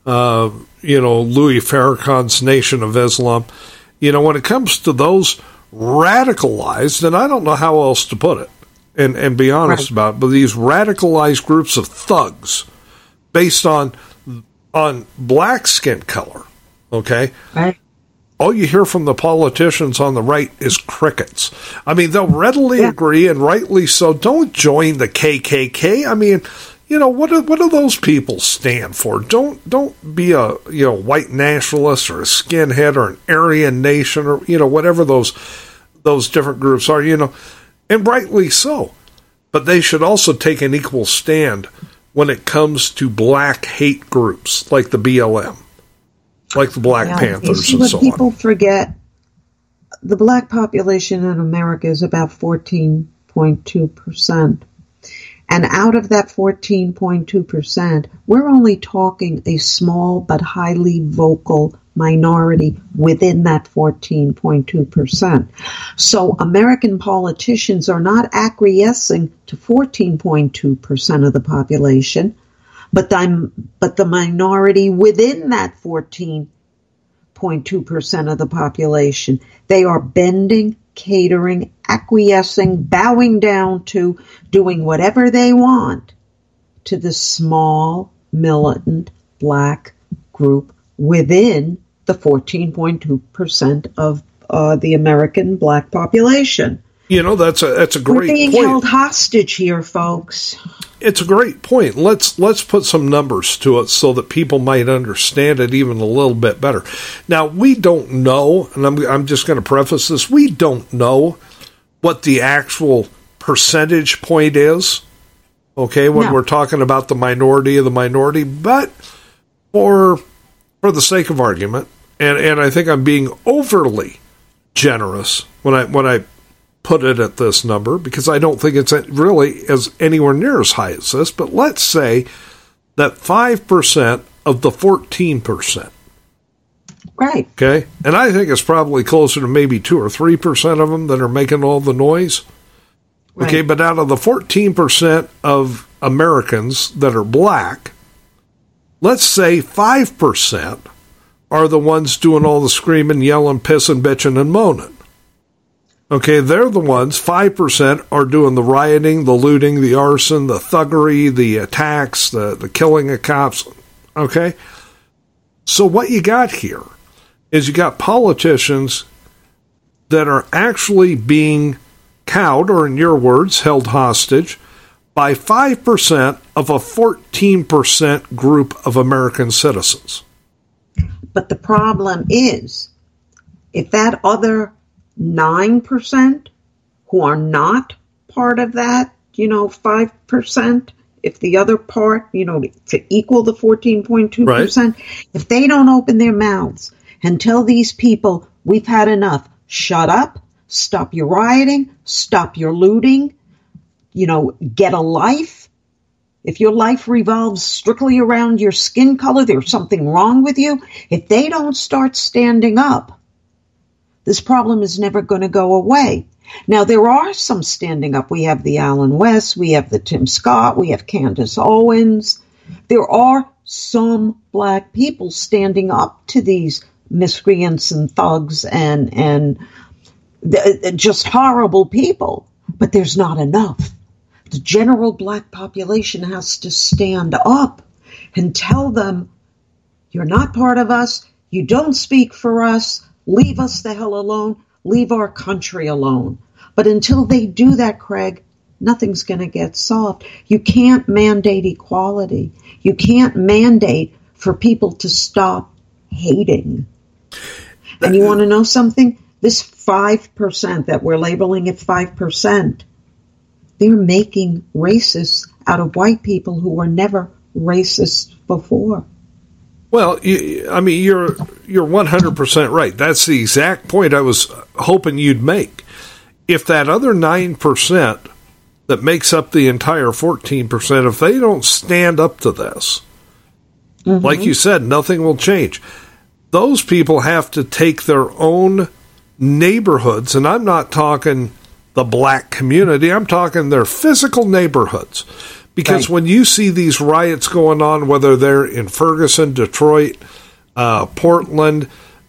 Louis Farrakhan's Nation of Islam, when it comes to those radicalized, and I don't know how else to put it, and be honest about it, but these radicalized groups of thugs based on black skin color, okay? Right. All you hear from the politicians on the right is crickets. I mean, they'll readily agree, and rightly so. Don't join the KKK. I mean, what do those people stand for? Don't be a white nationalist or a skinhead or an Aryan Nation or whatever those different groups are. And rightly so. But they should also take an equal stand when it comes to black hate groups like the BLM, like the Black Panthers and so on. People forget the Black population in America is about 14.2%. And out of that 14.2%, we're only talking a small but highly vocal minority within that 14.2%. So American politicians are not acquiescing to 14.2% of the population, but the minority within that 14.2% of the population. They are bending, catering, acquiescing, bowing down to, doing whatever they want to the small, militant black group within the 14.2% of the American black population. That's a great point. We're being held hostage here, folks. it's a great point. Let's put some numbers to it so that people might understand it even a little bit better. Now, we don't know, and I'm just going to preface this, we don't know what the actual percentage point is, okay, when we're talking about the minority of the minority, but for the sake of argument, and I think I'm being overly generous when I put it at this number, because I don't think it's really as anywhere near as high as this, but let's say that 5% of the 14%. Right. Okay? And I think it's probably closer to maybe 2 or 3% of them that are making all the noise. Right. Okay, but out of the 14% of Americans that are black, let's say 5% are the ones doing all the screaming, yelling, pissing, bitching, and moaning. Okay, they're the ones, 5% are doing the rioting, the looting, the arson, the thuggery, the attacks, the killing of cops. Okay? So what you got here is you got politicians that are actually being cowed, or in your words, held hostage, by 5% of a 14% group of American citizens. But the problem is, if that other 9% who are not part of that, 5%, if the other part, to equal the 14.2%, right, if they don't open their mouths and tell these people, we've had enough, shut up, stop your rioting, stop your looting, get a life. If your life revolves strictly around your skin color, there's something wrong with you. If they don't start standing up, this problem is never going to go away. Now, there are some standing up. We have the Alan West, we have the Tim Scott, we have Candace Owens. There are some black people standing up to these miscreants and thugs and just horrible people. But there's not enough. The general black population has to stand up and tell them, you're not part of us, you don't speak for us, leave us the hell alone, leave our country alone. But until they do that, Craig, nothing's going to get solved. You can't mandate equality. You can't mandate for people to stop hating. And you want to know something? This 5% that we're labeling at 5%, they're making racists out of white people who were never racist before. Well, you're 100% right. That's the exact point I was hoping you'd make. If that other 9% that makes up the entire 14%, if they don't stand up to this, like you said, nothing will change. Those people have to take their own neighborhoods, and I'm not talking the black community, I'm talking their physical neighborhoods. Because when you see these riots going on, whether they're in Ferguson, Detroit, Portland,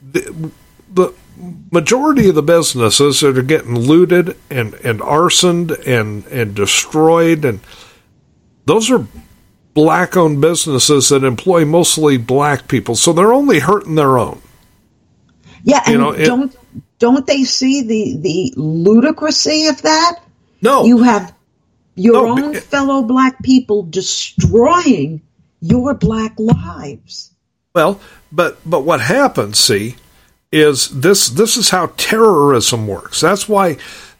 the majority of the businesses that are getting looted and arsoned and destroyed, and those are black-owned businesses that employ mostly black people, so they're only hurting their own. Yeah, and don't they see the ludicrousy of that? No. You have your own fellow black people destroying your black lives. Well, but what happens, see, is this is how terrorism works. That's why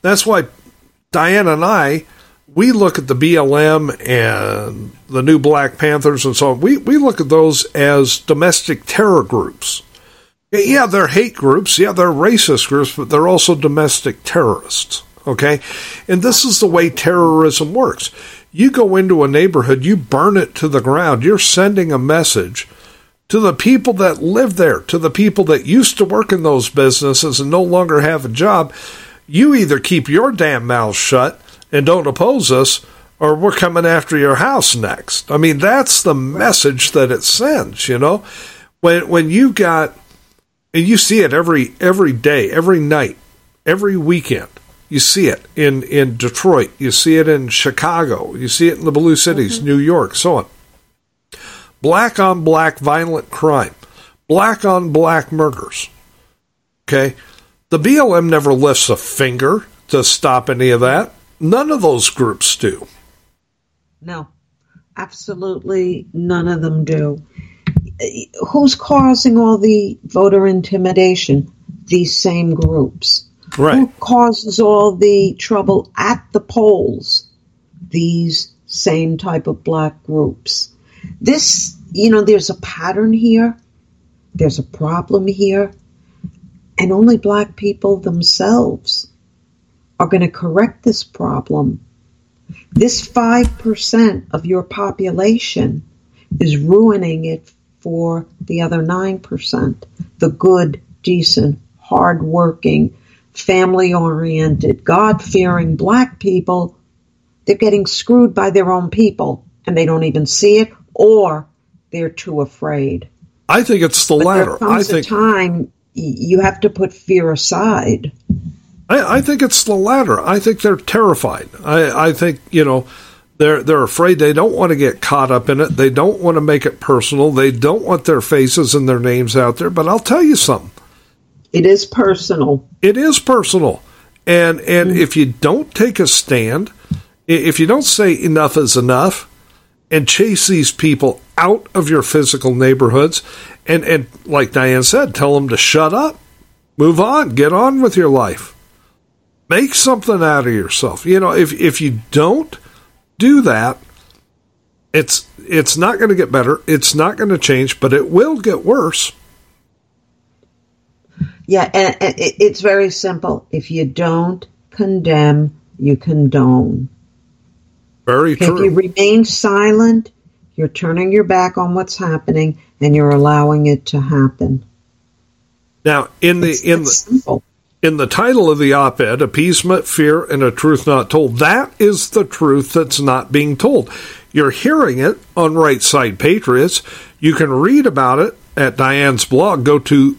Diane and I, we look at the BLM and the new Black Panthers and so on. We look at those as domestic terror groups. Yeah, they're hate groups. Yeah, they're racist groups, but they're also domestic terrorists. Okay? And this is the way terrorism works. You go into a neighborhood, you burn it to the ground. You're sending a message to the people that live there, to the people that used to work in those businesses and no longer have a job. You either keep your damn mouth shut and don't oppose us, or we're coming after your house next. I mean, that's the message that it sends, When you got, and you see it every day, every night, every weekend. You see it in Detroit. You see it in Chicago. You see it in the blue cities, New York, so on. Black on black violent crime. Black on black murders. Okay? The BLM never lifts a finger to stop any of that. None of those groups do. No. Absolutely none of them do. Who's causing all the voter intimidation? These same groups. Right. Who causes all the trouble at the polls? These same type of black groups. This, there's a pattern here. There's a problem here. And only black people themselves are going to correct this problem. This 5% of your population is ruining it for the other 9%. The good, decent, hardworking, family-oriented, God-fearing black people, they're getting screwed by their own people, and they don't even see it, or they're too afraid. I think it's the latter. There comes a time you have to put fear aside. I think it's the latter. I think they're terrified. I think, they're afraid. They don't want to get caught up in it. They don't want to make it personal. They don't want their faces and their names out there. But I'll tell you something. It is personal. It is personal. And if you don't take a stand, if you don't say enough is enough and chase these people out of your physical neighborhoods, and like Diane said, tell them to shut up, move on, get on with your life. Make something out of yourself. If you don't do that, it's not going to get better. It's not going to change, but it will get worse. Yeah, and it's very simple. If you don't condemn, you condone. Very true. If you remain silent, you're turning your back on what's happening, and you're allowing it to happen. Now, in the title of the op-ed, Appeasement, Fear, and a Truth Not Told, that is the truth that's not being told. You're hearing it on Right Side Patriots. You can read about it at Diane's blog. Go to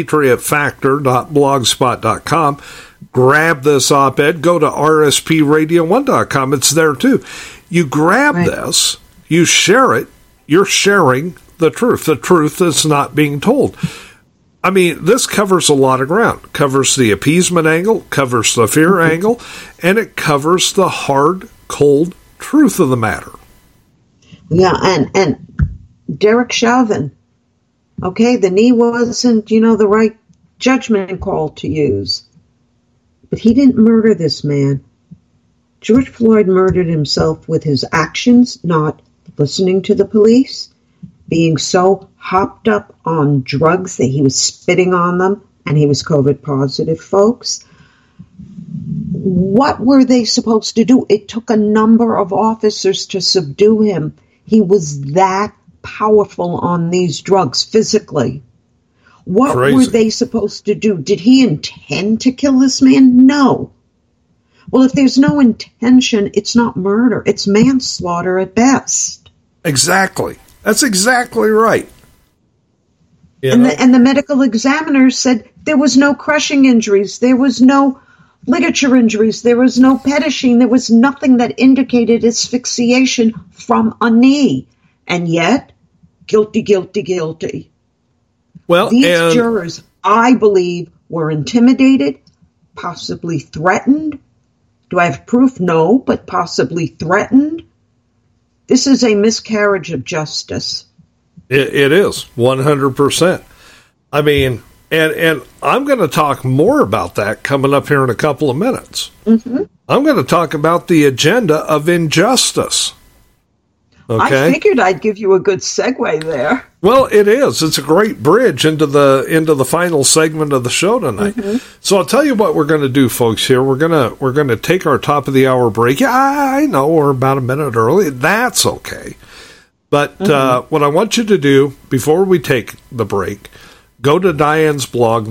thepatriotfactor.blogspot.com. Grab this op-ed. Go to rspradio1.com. It's there too. You grab this, you share it, you're sharing the truth that's not being told. I mean, this covers a lot of ground. Covers the appeasement angle, covers the fear angle, and it covers the hard, cold truth of the matter. Yeah, and Derek Chauvin, okay, the knee wasn't, the right judgment call to use. But he didn't murder this man. George Floyd murdered himself with his actions, not listening to the police, being so hopped up on drugs that he was spitting on them, and he was COVID positive, folks. What were they supposed to do? It took a number of officers to subdue him. He was that powerful on these drugs physically. What were they supposed to do? Did he intend to kill this man? No. Well, if there's no intention, it's not murder. It's manslaughter at best. Exactly. That's exactly right. And the medical examiner said there was no crushing injuries. There was no ligature injuries. There was no pedishing. There was nothing that indicated asphyxiation from a knee. And yet, guilty, guilty, guilty. Well, these jurors, I believe, were intimidated, possibly threatened. Do I have proof? No, but possibly threatened. This is a miscarriage of justice. It is, 100%. I mean, and I'm going to talk more about that coming up here in a couple of minutes. Mm-hmm. I'm going to talk about the agenda of injustice. Okay? I figured I'd give you a good segue there. Well, it is. It's a great bridge into the final segment of the show tonight. Mm-hmm. So I'll tell you what we're going to do, folks. Here we're going to take our top of the hour break. Yeah, I know we're about a minute early. That's okay. But what I want you to do before we take the break, go to Diane's blog,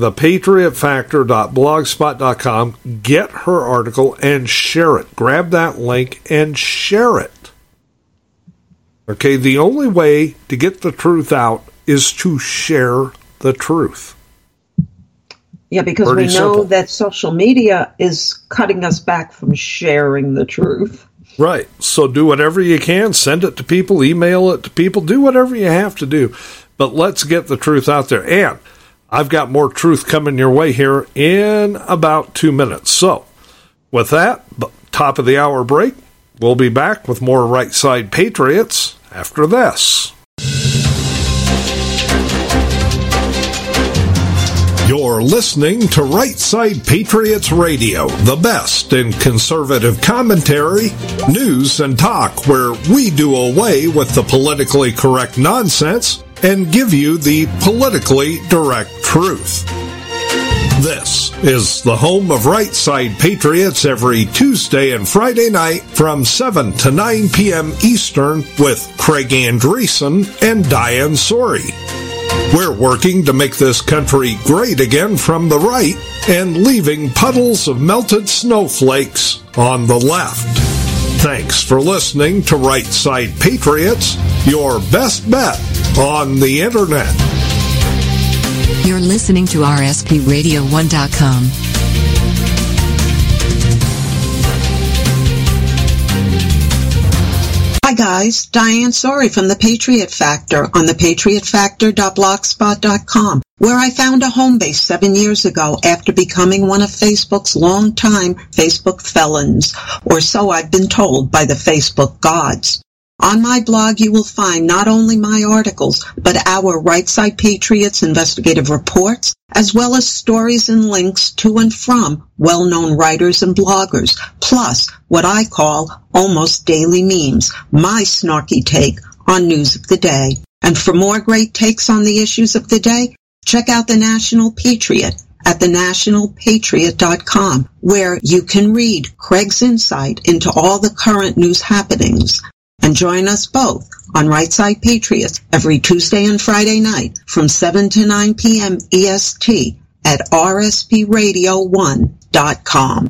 thepatriotfactor.blogspot.com, get her article and share it. Grab that link and share it. Okay, the only way to get the truth out is to share the truth. Yeah, because we know that social media is cutting us back from sharing the truth. Right. So do whatever you can. Send it to people. Email it to people. Do whatever you have to do. But let's get the truth out there. And I've got more truth coming your way here in about 2 minutes. So with that, top of the hour break, We'll be back with more Right Side Patriots after this. You're listening to Right Side Patriots Radio, the best in conservative commentary, news, and talk, where we do away with the politically correct nonsense and give you the politically direct truth. This is the home of Right Side Patriots every Tuesday and Friday night from 7 to 9 p.m. Eastern with Craig Andreessen and Diane Sori. We're working to make this country great again from the right and leaving puddles of melted snowflakes on the left. Thanks for listening to Right Side Patriots, your best bet on the Internet. You're listening to RSPRadio1.com. Hi guys, Diane Sori from The Patriot Factor on thepatriotfactor.blogspot.com, where I found a home base 7 years ago after becoming one of Facebook's longtime Facebook felons, or so I've been told by the Facebook gods. On my blog, you will find not only my articles, but our Right Side Patriots investigative reports, as well as stories and links to and from well-known writers and bloggers, plus what I call almost daily memes, my snarky take on news of the day. And for more great takes on the issues of the day, check out The National Patriot at thenationalpatriot.com, where you can read Craig's insight into all the current news happenings. And join us both on Right Side Patriots every Tuesday and Friday night from 7 to 9 p.m. EST at rSPRadio1.com.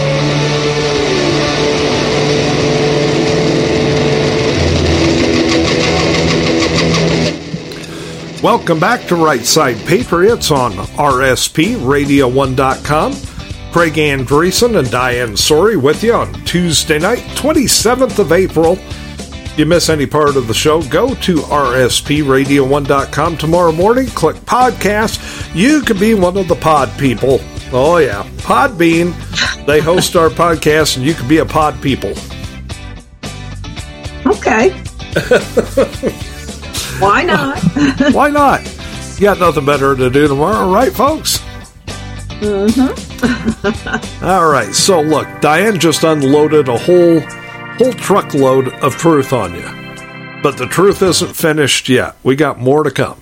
Welcome back to Right Side Patriots on rSPRadio1.com. Craig Andreessen and Diane Sori with you on Tuesday night, 27th of April. If you miss any part of the show, go to rSPRadio1.com tomorrow morning, click podcast. You could be one of the pod people. Oh yeah, Podbean. They host our podcast and you could be a pod people. Okay. Why not? Why not? You got nothing better to do tomorrow, right folks? Mm-hmm. All right, so look, Diane just unloaded a whole truckload of truth on you. But the truth isn't finished yet. We got more to come.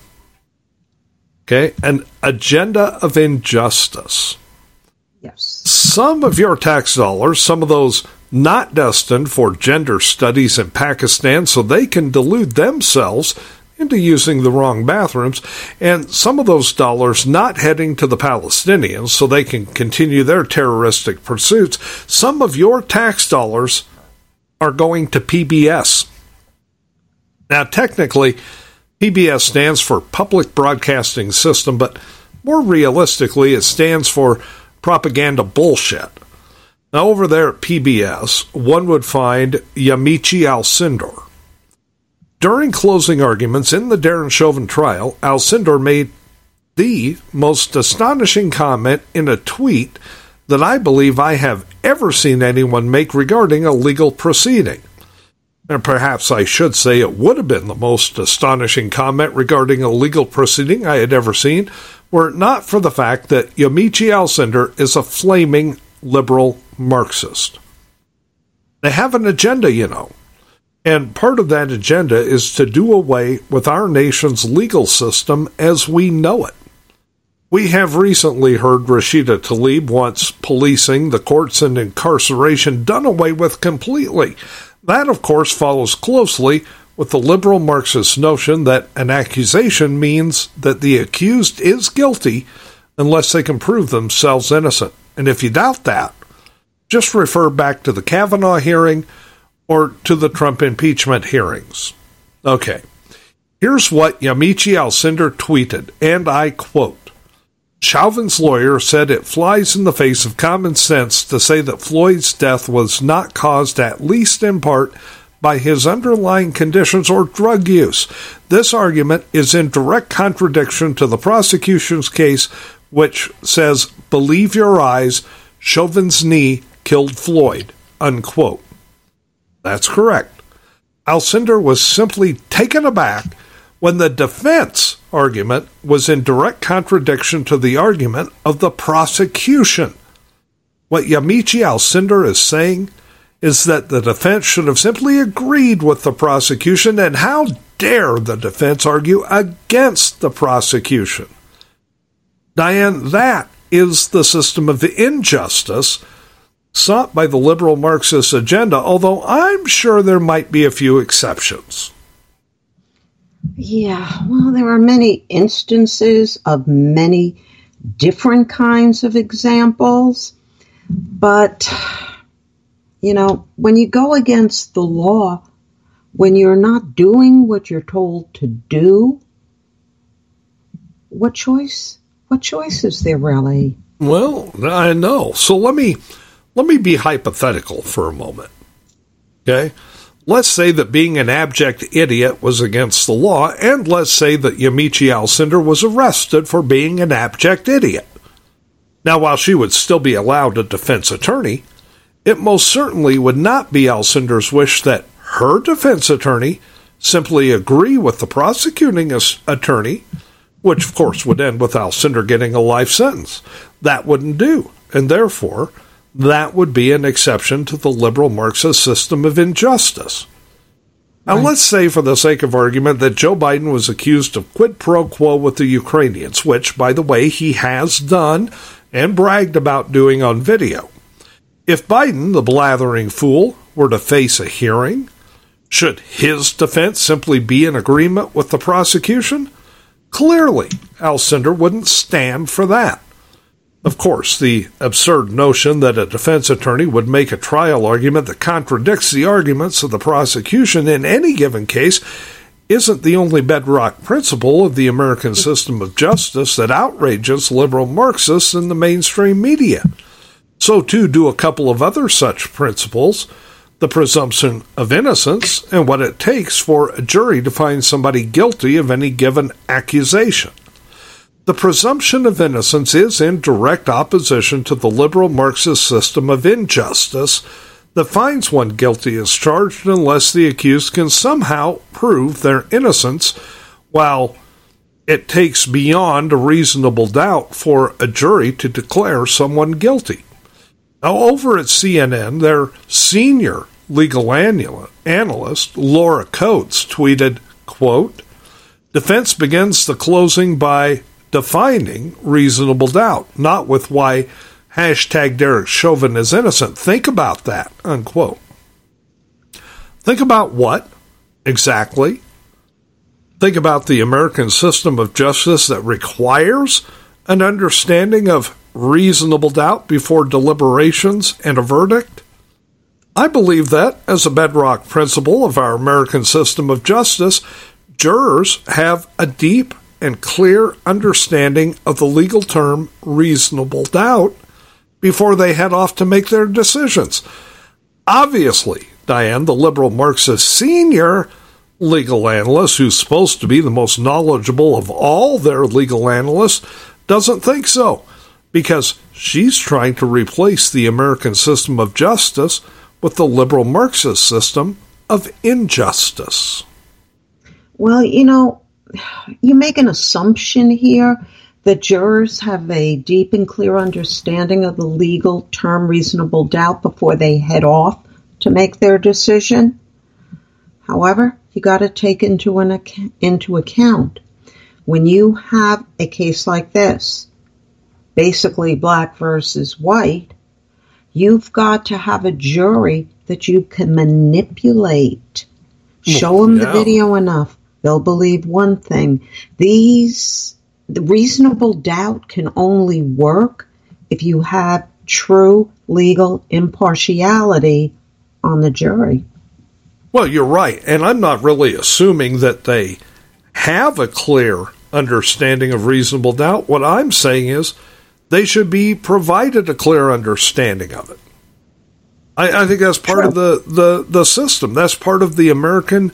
Okay? An agenda of injustice. Yes. Some of your tax dollars, some of those not destined for gender studies in Pakistan so they can delude themselves into using the wrong bathrooms, and some of those dollars not heading to the Palestinians so they can continue their terroristic pursuits, some of your tax dollars are going to PBS. Now, technically, PBS stands for Public Broadcasting System, but more realistically, it stands for Propaganda Bullshit. Now, over there at PBS, one would find Yamiche Alcindor. During closing arguments in the Derek Chauvin trial, Alcindor made the most astonishing comment in a tweet that I believe I have ever seen anyone make regarding a legal proceeding. And perhaps I should say it would have been the most astonishing comment regarding a legal proceeding I had ever seen, were it not for the fact that Yamiche Alcindor is a flaming liberal Marxist. They have an agenda, you know. And part of that agenda is to do away with our nation's legal system as we know it. We have recently heard Rashida Tlaib wants policing, the courts, and incarceration done away with completely. That, of course, follows closely with the liberal Marxist notion that an accusation means that the accused is guilty unless they can prove themselves innocent. And if you doubt that, just refer back to the Kavanaugh hearing or to the Trump impeachment hearings. Okay, here's what Yamiche Alcindor tweeted, and I quote, "Chauvin's lawyer said it flies in the face of common sense to say that Floyd's death was not caused, at least in part, by his underlying conditions or drug use. This argument is in direct contradiction to the prosecution's case, which says, 'Believe your eyes, Chauvin's knee killed Floyd,'" unquote. That's correct. Alcindor was simply taken aback when the defense argument was in direct contradiction to the argument of the prosecution. What Yamiche Alcindor is saying is that the defense should have simply agreed with the prosecution, and how dare the defense argue against the prosecution? Diane, that is the system of injustice sought by the liberal Marxist agenda, although I'm sure there might be a few exceptions. Yeah, well, there are many instances of many different kinds of examples, but, when you go against the law, when you're not doing what you're told to do, what choice is there really? Well, I know. So let me be hypothetical for a moment. Okay? Let's say that being an abject idiot was against the law, and let's say that Yamiche Alcindor was arrested for being an abject idiot. Now, while she would still be allowed a defense attorney, it most certainly would not be Alcindor's wish that her defense attorney simply agree with the prosecuting attorney, which of course would end with Alcindor getting a life sentence. That wouldn't do, and therefore that would be an exception to the liberal Marxist system of injustice. Now, let's say, for the sake of argument, that Joe Biden was accused of quid pro quo with the Ukrainians, which, by the way, he has done and bragged about doing on video. If Biden, the blathering fool, were to face a hearing, should his defense simply be in agreement with the prosecution? Clearly, Alcindor wouldn't stand for that. Of course, the absurd notion that a defense attorney would make a trial argument that contradicts the arguments of the prosecution in any given case isn't the only bedrock principle of the American system of justice that outrages liberal Marxists in the mainstream media. So too do a couple of other such principles, the presumption of innocence and what it takes for a jury to find somebody guilty of any given accusation. The presumption of innocence is in direct opposition to the liberal Marxist system of injustice that finds one guilty as charged unless the accused can somehow prove their innocence, while it takes beyond a reasonable doubt for a jury to declare someone guilty. Now, over at CNN, their senior legal analyst, Laura Coates, tweeted, quote, "Defense begins the closing by defining reasonable doubt, not with why hashtag Derek Chauvin is innocent. Think about that," unquote. Think about what? Exactly. Think about the American system of justice that requires an understanding of reasonable doubt before deliberations and a verdict. I believe that, as a bedrock principle of our American system of justice, jurors have a deep and clear understanding of the legal term reasonable doubt before they head off to make their decisions. Obviously, Diane, the liberal Marxist senior legal analyst, who's supposed to be the most knowledgeable of all their legal analysts, doesn't think so, because she's trying to replace the American system of justice with the liberal Marxist system of injustice. Well, you make an assumption here that jurors have a deep and clear understanding of the legal term reasonable doubt before they head off to make their decision. However, you got to take into account when you have a case like this, basically black versus white, you've got to have a jury that you can manipulate. Show them the video enough, they'll believe one thing. The reasonable doubt can only work if you have true legal impartiality on the jury. Well, you're right, and I'm not really assuming that they have a clear understanding of reasonable doubt. What I'm saying is they should be provided a clear understanding of it. I think that's part of the system. That's part of the American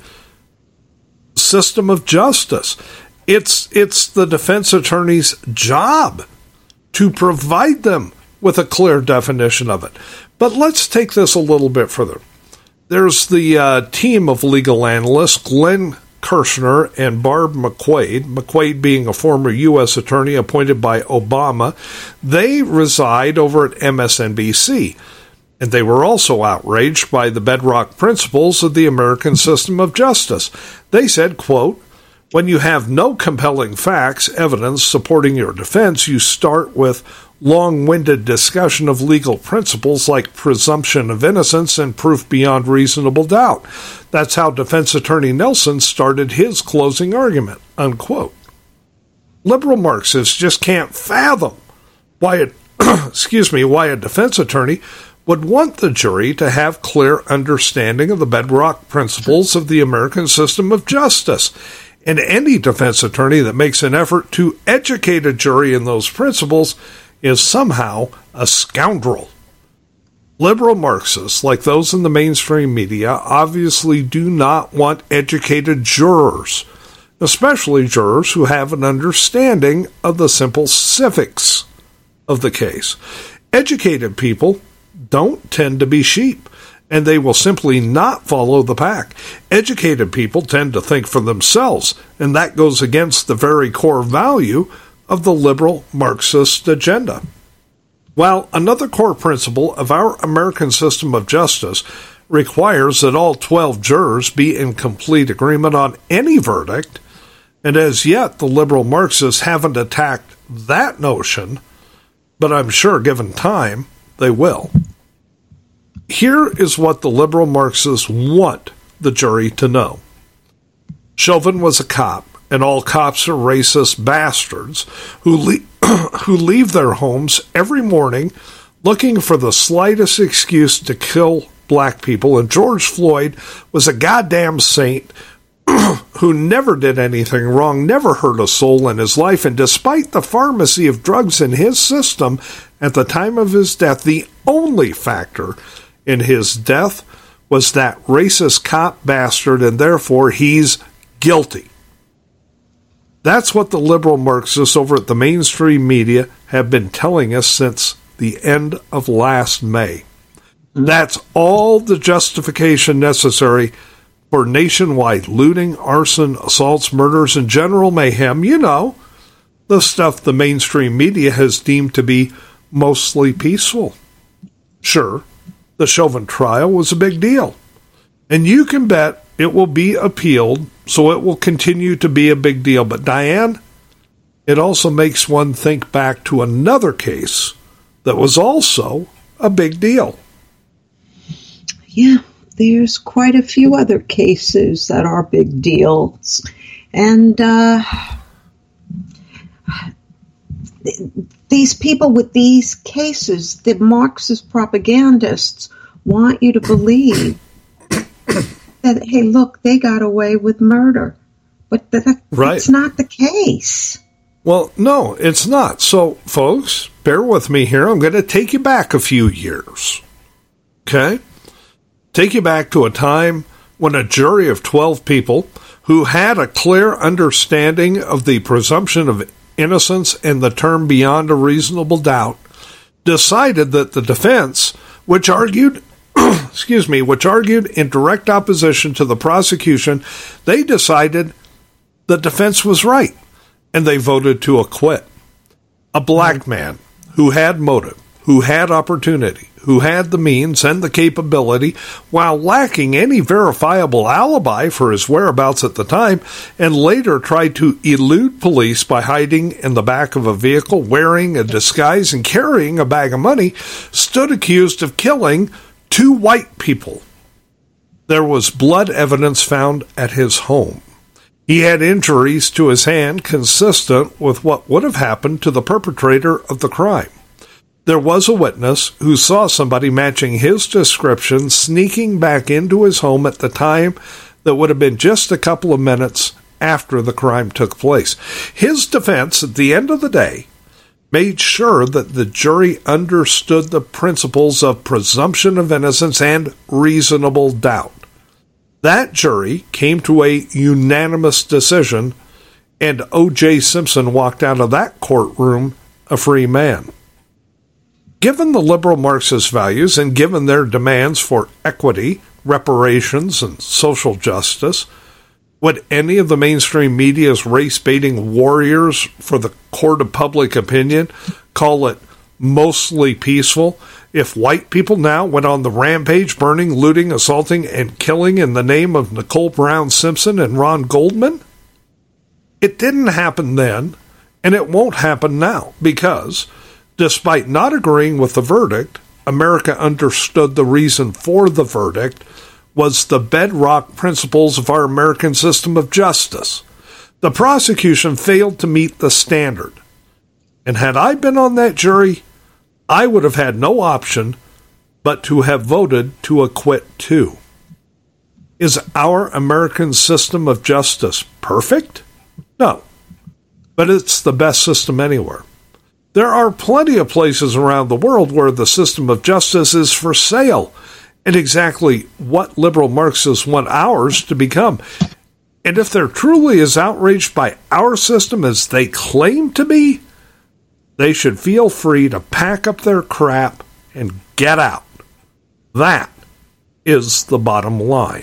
system of justice. It's the defense attorney's job to provide them with a clear definition of it. But let's take this a little bit further. There's the team of legal analysts, Glenn Kirshner and Barb McQuaid being a former U.S. attorney appointed by Obama. They reside over at MSNBC, and they were also outraged by the bedrock principles of the American system of justice. They said, quote, "When you have no compelling facts, evidence supporting your defense, you start with long-winded discussion of legal principles like presumption of innocence and proof beyond reasonable doubt. That's how defense attorney Nelson started his closing argument," unquote. Liberal Marxists just can't fathom why a defense attorney would want the jury to have clear understanding of the bedrock principles of the American system of justice. And any defense attorney that makes an effort to educate a jury in those principles is somehow a scoundrel. Liberal Marxists, like those in the mainstream media, obviously do not want educated jurors, especially jurors who have an understanding of the simple civics of the case. Educated people don't tend to be sheep, and they will simply not follow the pack. Educated people tend to think for themselves, and that goes against the very core value of the liberal Marxist agenda. While another core principle of our American system of justice requires that all 12 jurors be in complete agreement on any verdict, and as yet the liberal Marxists haven't attacked that notion, but I'm sure given time, they will. Here is what the liberal Marxists want the jury to know. Chauvin was a cop, and all cops are racist bastards who leave their homes every morning looking for the slightest excuse to kill black people, and George Floyd was a goddamn saint who never did anything wrong, never hurt a soul in his life, and despite the pharmacy of drugs in his system at the time of his death, the only factor in his death was that racist cop bastard, and therefore he's guilty. That's what the liberal Marxists over at the mainstream media have been telling us since the end of last May. That's all the justification necessary for nationwide looting, arson, assaults, murders, and general mayhem. You know, the stuff the mainstream media has deemed to be mostly peaceful. Sure, the Chauvin trial was a big deal, and you can bet it will be appealed, so it will continue to be a big deal. But Diane, it also makes one think back to another case that was also a big deal. Yeah, there's quite a few other cases that are big deals. And these people with these cases, the Marxist propagandists, want you to believe that, hey, look, they got away with murder. But that's not the case. Well, no, it's not. So, folks, bear with me here. I'm going to take you back a few years. Okay? Take you back to a time when a jury of 12 people who had a clear understanding of the presumption of innocence and the term beyond a reasonable doubt decided that the defense, which argued in direct opposition to the prosecution, they decided the defense was right, and they voted to acquit. A black man who had motive, who had opportunity, who had the means and the capability, while lacking any verifiable alibi for his whereabouts at the time, and later tried to elude police by hiding in the back of a vehicle, wearing a disguise and carrying a bag of money, stood accused of killing 2 white people. There was blood evidence found at his home. He had injuries to his hand consistent with what would have happened to the perpetrator of the crime. There was a witness who saw somebody matching his description sneaking back into his home at the time that would have been just a couple of minutes after the crime took place. His defense, at the end of the day, made sure that the jury understood the principles of presumption of innocence and reasonable doubt. That jury came to a unanimous decision, and O.J. Simpson walked out of that courtroom a free man. Given the liberal Marxist values and given their demands for equity, reparations and social justice, would any of the mainstream media's race-baiting warriors for the court of public opinion call it mostly peaceful if white people now went on the rampage, burning, looting, assaulting, and killing in the name of Nicole Brown Simpson and Ron Goldman? It didn't happen then, and it won't happen now, because, despite not agreeing with the verdict, America understood the reason for the verdict was the bedrock principles of our American system of justice. The prosecution failed to meet the standard. And had I been on that jury, I would have had no option but to have voted to acquit too. Is our American system of justice perfect? No. But it's the best system anywhere. There are plenty of places around the world where the system of justice is for sale, and exactly what liberal Marxists want ours to become. And if they're truly as outraged by our system as they claim to be, they should feel free to pack up their crap and get out. That is the bottom line.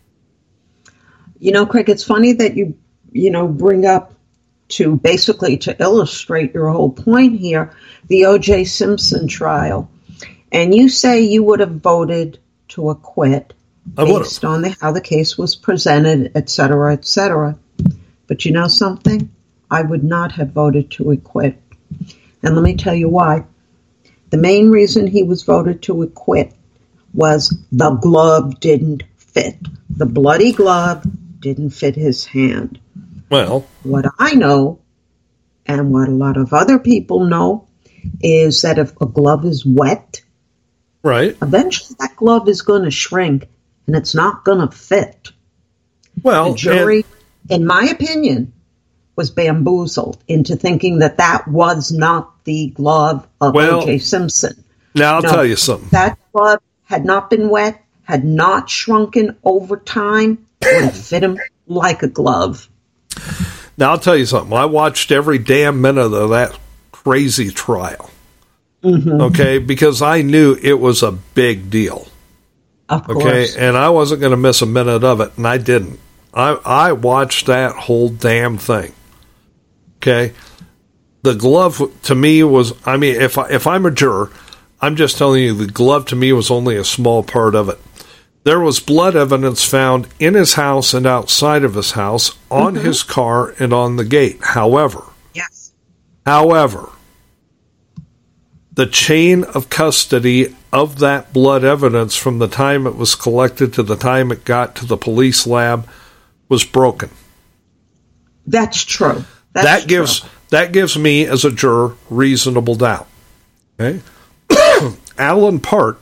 You know, Craig, it's funny that you bring up to basically to illustrate your whole point here, the O.J. Simpson trial. And you say you would have voted to acquit based on how the case was presented, et cetera, et cetera. But you know something? I would not have voted to acquit. And let me tell you why. The main reason he was voted to acquit was the glove didn't fit. The bloody glove didn't fit his hand. Well, what I know, and what a lot of other people know, is that if a glove is wet, right, eventually that glove is going to shrink and it's not going to fit. Well, the jury, in my opinion, was bamboozled into thinking that that was not the glove of O.J. Simpson. Now, I'll tell you something. That glove had not been wet, had not shrunken over time, would have fit him like a glove. Now, I'll tell you something. I watched every damn minute of that crazy trial. Mm-hmm. Okay? Because I knew it was a big deal. Of course. Okay? And I wasn't going to miss a minute of it, and I didn't. I watched that whole damn thing. Okay? The glove, to me, was, I mean, if I'm a juror, I'm just telling you, the glove to me was only a small part of it. There was blood evidence found in his house and outside of his house, on his car and on the gate. However, the chain of custody of that blood evidence from the time it was collected to the time it got to the police lab was broken. That's true. That gives me, as a juror, reasonable doubt. Okay? Alan Park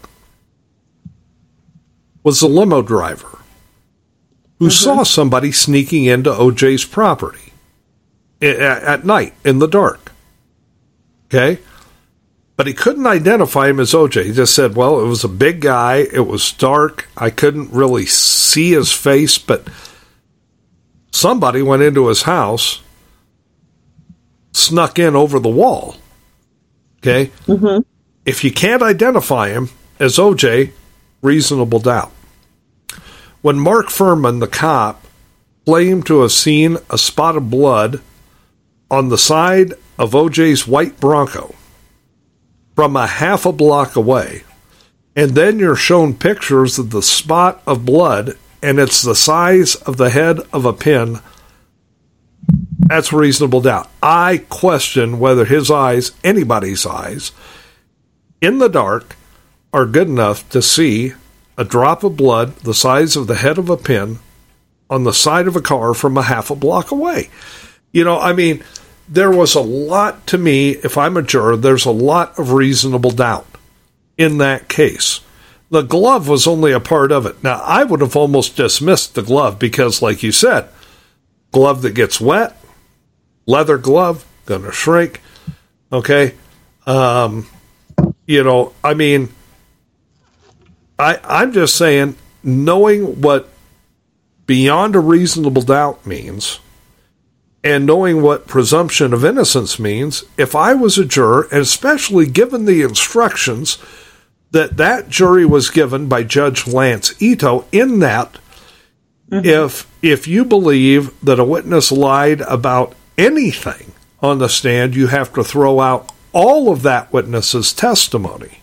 was a limo driver who saw somebody sneaking into OJ's property at night in the dark. Okay? But he couldn't identify him as OJ. He just said, well, it was a big guy. It was dark. I couldn't really see his face, but somebody went into his house, snuck in over the wall. Okay? Mm-hmm. If you can't identify him as OJ, reasonable doubt. When Mark Furman, the cop, claimed to have seen a spot of blood on the side of OJ's white Bronco from a half a block away, and then you're shown pictures of the spot of blood, and it's the size of the head of a pin, that's reasonable doubt. I question whether his eyes, anybody's eyes, in the dark, are good enough to see a drop of blood the size of the head of a pin on the side of a car from a half a block away. You know, I mean, there was a lot, to me, if I'm a juror, there's a lot of reasonable doubt in that case. The glove was only a part of it. Now, I would have almost dismissed the glove because, like you said, glove that gets wet, leather glove, going to shrink. Okay? You know, I mean, I'm just saying, knowing what beyond a reasonable doubt means, and knowing what presumption of innocence means, if I was a juror, and especially given the instructions that jury was given by Judge Lance Ito in that if you believe that a witness lied about anything on the stand, you have to throw out all of that witness's testimony.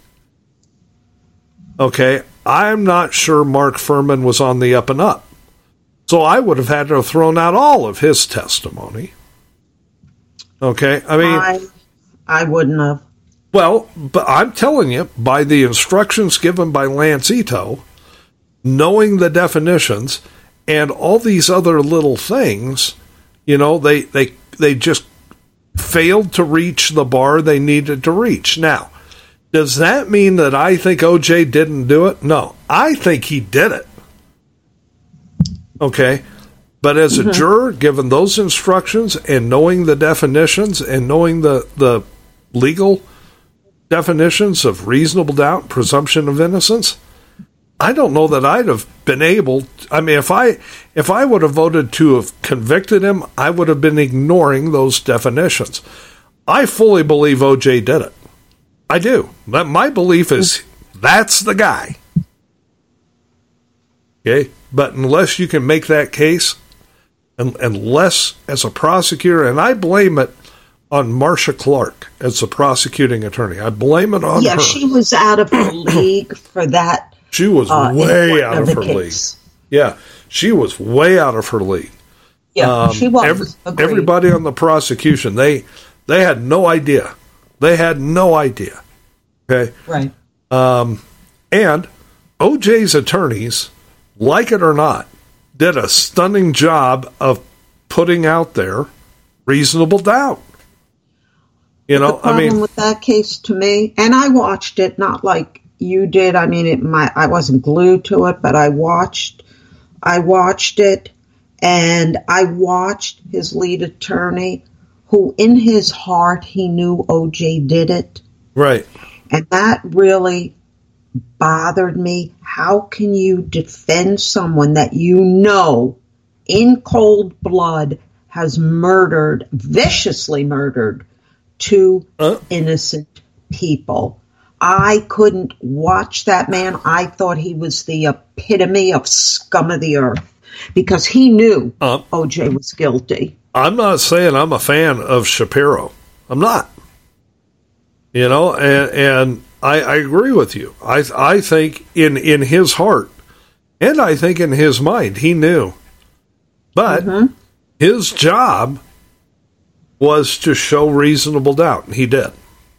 Okay, I'm not sure Mark Furman was on the up and up. So I would have had to have thrown out all of his testimony. Okay, I mean... I wouldn't have. Well, but I'm telling you, by the instructions given by Lance Ito, knowing the definitions, and all these other little things, you know, they just failed to reach the bar they needed to reach. Now, does that mean that I think O.J. didn't do it? No, I think he did it. Okay, but as a juror, given those instructions and knowing the definitions and knowing the legal definitions of reasonable doubt, presumption of innocence, I don't know that I'd have been able. I mean, if I would have voted to have convicted him, I would have been ignoring those definitions. I fully believe O.J. did it. I do. My belief is that's the guy. Okay, but unless you can make that case, unless as a prosecutor, and I blame it on Marcia Clark as the prosecuting attorney. I blame it on her. Yeah, she was out of her league for that. She was way out of her league. Yeah, she was way out of her league. Yeah, she was. Everybody on the prosecution, they had no idea. They had no idea. Okay? Right. And O.J.'s attorneys, like it or not, did a stunning job of putting out there reasonable doubt. You know, the problem with that case to me, and I watched it, not like you did. I mean, I wasn't glued to it, but I watched it, and I watched his lead attorney, who in his heart he knew O.J. did it, right, and that really bothered me. How can you defend someone that you know in cold blood has viciously murdered two innocent people? I couldn't watch that man. I thought he was the epitome of scum of the earth because he knew O.J. was guilty. I'm not saying I'm a fan of Shapiro. I'm not. You know, and I agree with you. I think in his heart, and I think in his mind, he knew. But his job was to show reasonable doubt, and he did.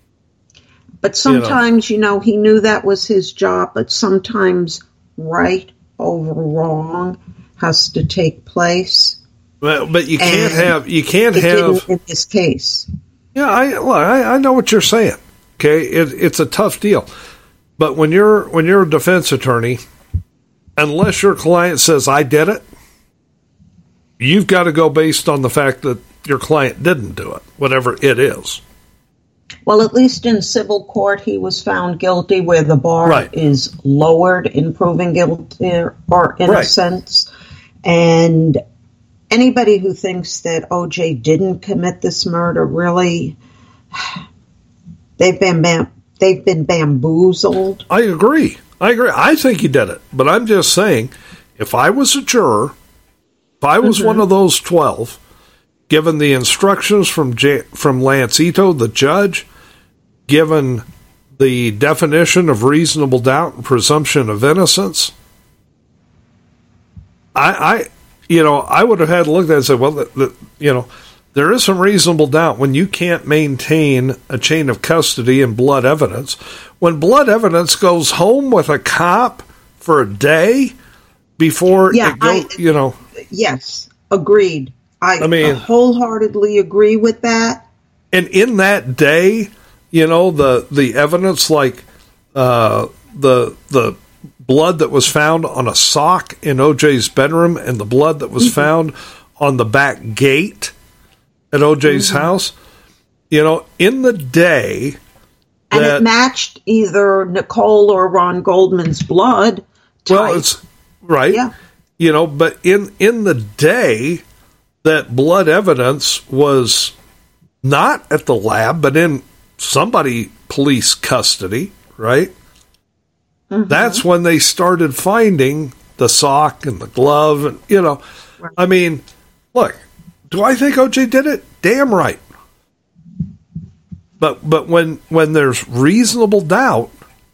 But sometimes, you know, he knew that was his job, but sometimes right over wrong has to take place. But you can't have in this case. Yeah, I know what you're saying. Okay, it's a tough deal. But when you're a defense attorney, unless your client says I did it, you've got to go based on the fact that your client didn't do it, whatever it is. Well, at least in civil court, he was found guilty, where the bar is lowered in proving guilt or innocence. And anybody who thinks that O.J. didn't commit this murder, really, they've been bamboozled. I agree. I think he did it. But I'm just saying, if I was a juror, if I was one of those 12, given the instructions from Lance Ito, the judge, given the definition of reasonable doubt and presumption of innocence, I would have had to look at that and say, well, there is some reasonable doubt when you can't maintain a chain of custody and blood evidence. When blood evidence goes home with a cop for a day before it goes, Yes, agreed. I mean, wholeheartedly agree with that. And in that day, the evidence, like the blood that was found on a sock in O.J.'s bedroom and the blood that was found on the back gate at O.J.'s house, in the day. And it matched either Nicole or Ron Goldman's blood type. Well, it's right. Yeah. But in the day that blood evidence was not at the lab, but in police custody, right? That's when they started finding the sock and the glove, and Right. I mean, look, do I think OJ did it? Damn right. But when there's reasonable doubt,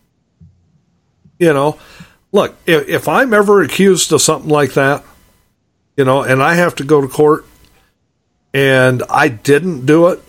look, if I'm ever accused of something like that, and I have to go to court and I didn't do it,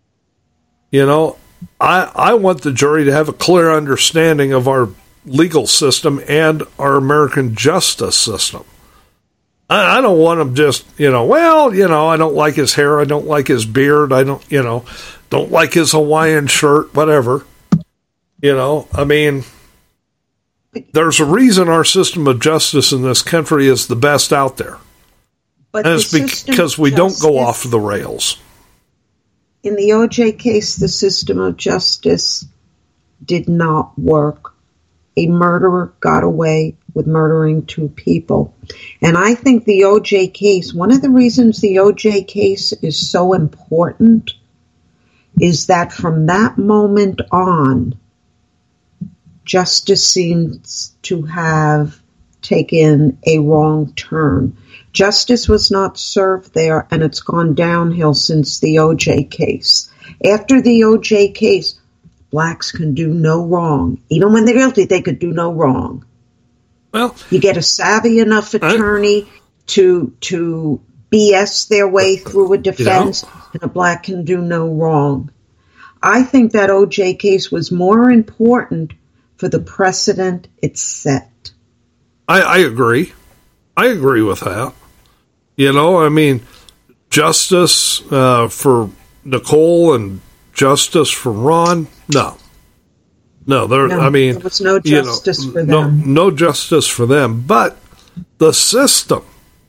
I want the jury to have a clear understanding of our legal system and our American justice system. I don't want them just, I don't like his hair, I don't like his beard, I don't like his Hawaiian shirt, whatever. I mean, there's a reason our system of justice in this country is the best out there. But and it's because we don't go off the rails. In the OJ case, the system of justice did not work. A murderer got away with murdering 2 people. And I think the OJ case, one of the reasons the OJ case is so important is that from that moment on, justice seems to have taken a wrong turn. Justice was not served there, and it's gone downhill since the OJ case. After the OJ case, blacks can do no wrong. Even when they're guilty, they could do no wrong. Well, you get a savvy enough attorney to BS their way through a defense, and a black can do no wrong. I think that OJ case was more important for the precedent it set. I agree. I agree with that. I mean, justice for Nicole and justice for Ron, no. I mean, there was no justice for them. No justice for them. But the system,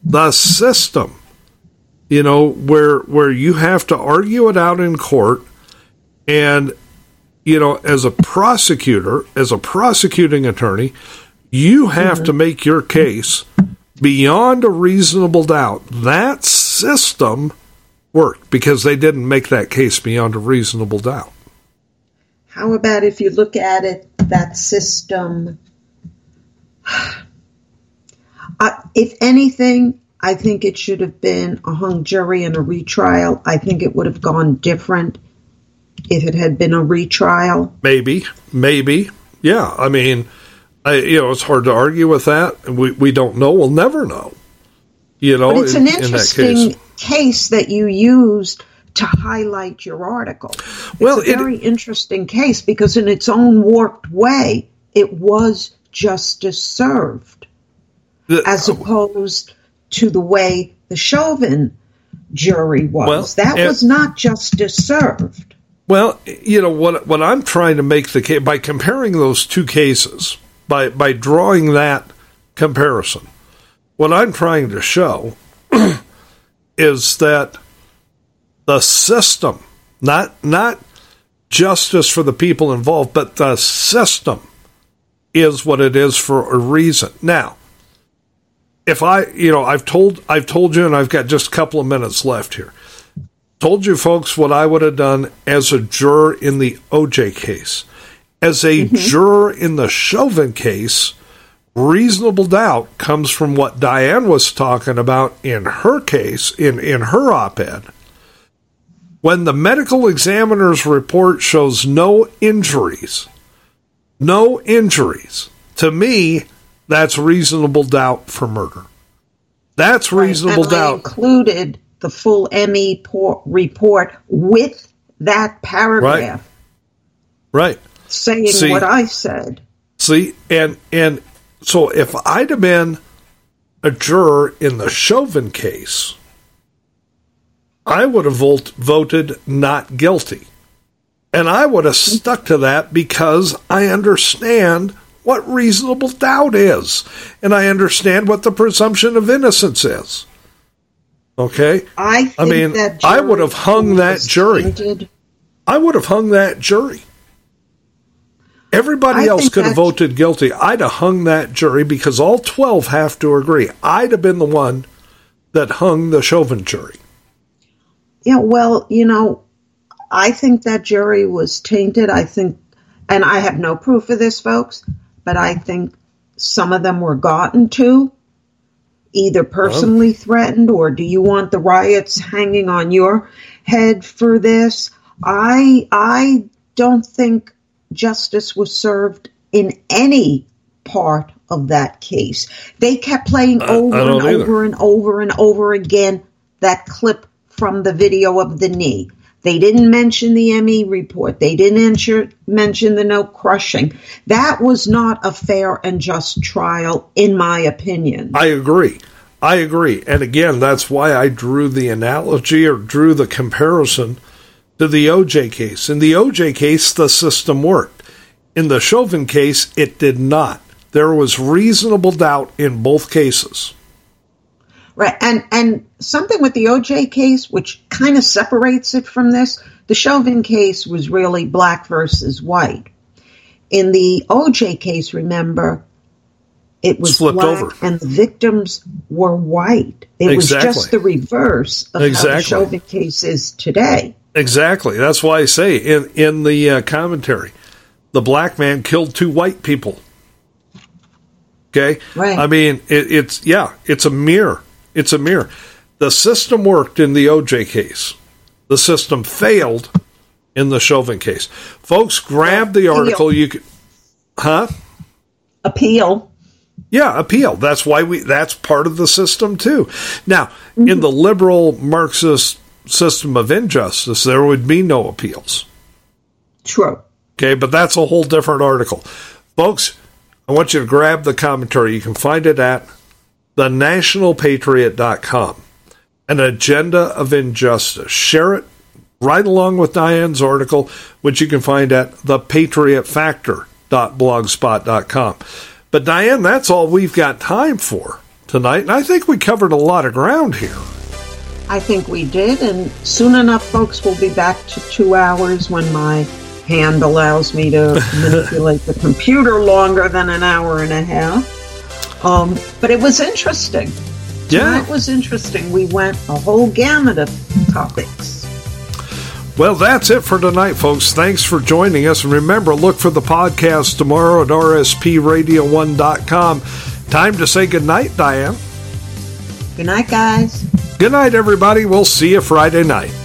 where you have to argue it out in court, and as a prosecutor, as a prosecuting attorney, you have to make your case beyond a reasonable doubt. That system worked because they didn't make that case beyond a reasonable doubt. How about if you look at it, that system, if anything, I think it should have been a hung jury and a retrial. I think it would have gone different if it had been a retrial. Maybe. Yeah, I mean, it's hard to argue with that. We don't know. We'll never know. But it's an interesting case that you used to highlight your article. It's a very interesting case because in its own warped way, it was justice served, as opposed to the way the Chauvin jury was. That was not justice served. Well, what I'm trying to make the case, by comparing those two cases, by drawing that comparison, what I'm trying to show is that the system, not justice for the people involved, but the system is what it is for a reason. Now, if I've told you, and I've got just a couple of minutes left here, told you folks what I would have done as a juror in the OJ case. As a juror in the Chauvin case, reasonable doubt comes from what Diane was talking about in her case, in her op-ed. When the medical examiner's report shows no injuries, to me, that's reasonable doubt for murder. That's reasonable doubt. I included the full ME report with that paragraph. Right. Saying what I said. See, and so if I'd have been a juror in the Chauvin case, I would have voted not guilty. And I would have stuck to that because I understand what reasonable doubt is. And I understand what the presumption of innocence is. Okay? I would have hung that jury. I would have hung that jury. Everybody else could have voted guilty. I'd have hung that jury because all 12 have to agree. I'd have been the one that hung the Chauvin jury. Yeah, well, I think that jury was tainted. I think, and I have no proof of this, folks, but I think some of them were gotten to, either personally threatened, or do you want the riots hanging on your head for this? I don't think justice was served in any part of that case. They kept playing over and over and over and over again that clip from the video of the knee. They didn't mention the ME report. They didn't mention the no crushing. That was not a fair and just trial, in my opinion. I agree. And again, that's why I drew the analogy or drew the comparison to the OJ case. In the OJ case, the system worked. In the Chauvin case, it did not. There was reasonable doubt in both cases. Right, and something with the OJ case, which kind of separates it from this, the Chauvin case was really black versus white. In the OJ case, remember, it was flipped black over, and the victims were white. It was just the reverse of how the Chauvin case is today. Exactly. That's why I say in the commentary, the black man killed 2 white people. Okay? Right. I mean, it's a mirror. It's a mirror. The system worked in the OJ case. The system failed in the Chauvin case. Folks, grab the article. You could, Appeal. Yeah, appeal. That's why that's part of the system too. Now, in the liberal Marxist system of injustice, there would be no appeals. True. Okay, but that's a whole different article. Folks, I want you to grab the commentary. You can find it at thenationalpatriot.com. An agenda of injustice. Share it right along with Diane's article, which you can find at thepatriotfactor.blogspot.com. But Diane, that's all we've got time for tonight, and I think we covered a lot of ground here. I think we did, and soon enough, folks, we'll be back to 2 hours when my hand allows me to manipulate the computer longer than an hour and a half. But it was interesting. Yeah. It was interesting. We went a whole gamut of topics. Well, that's it for tonight, folks. Thanks for joining us. And remember, look for the podcast tomorrow at rspradio1.com. Time to say goodnight, Diane. Good night, guys. Good night, everybody. We'll see you Friday night.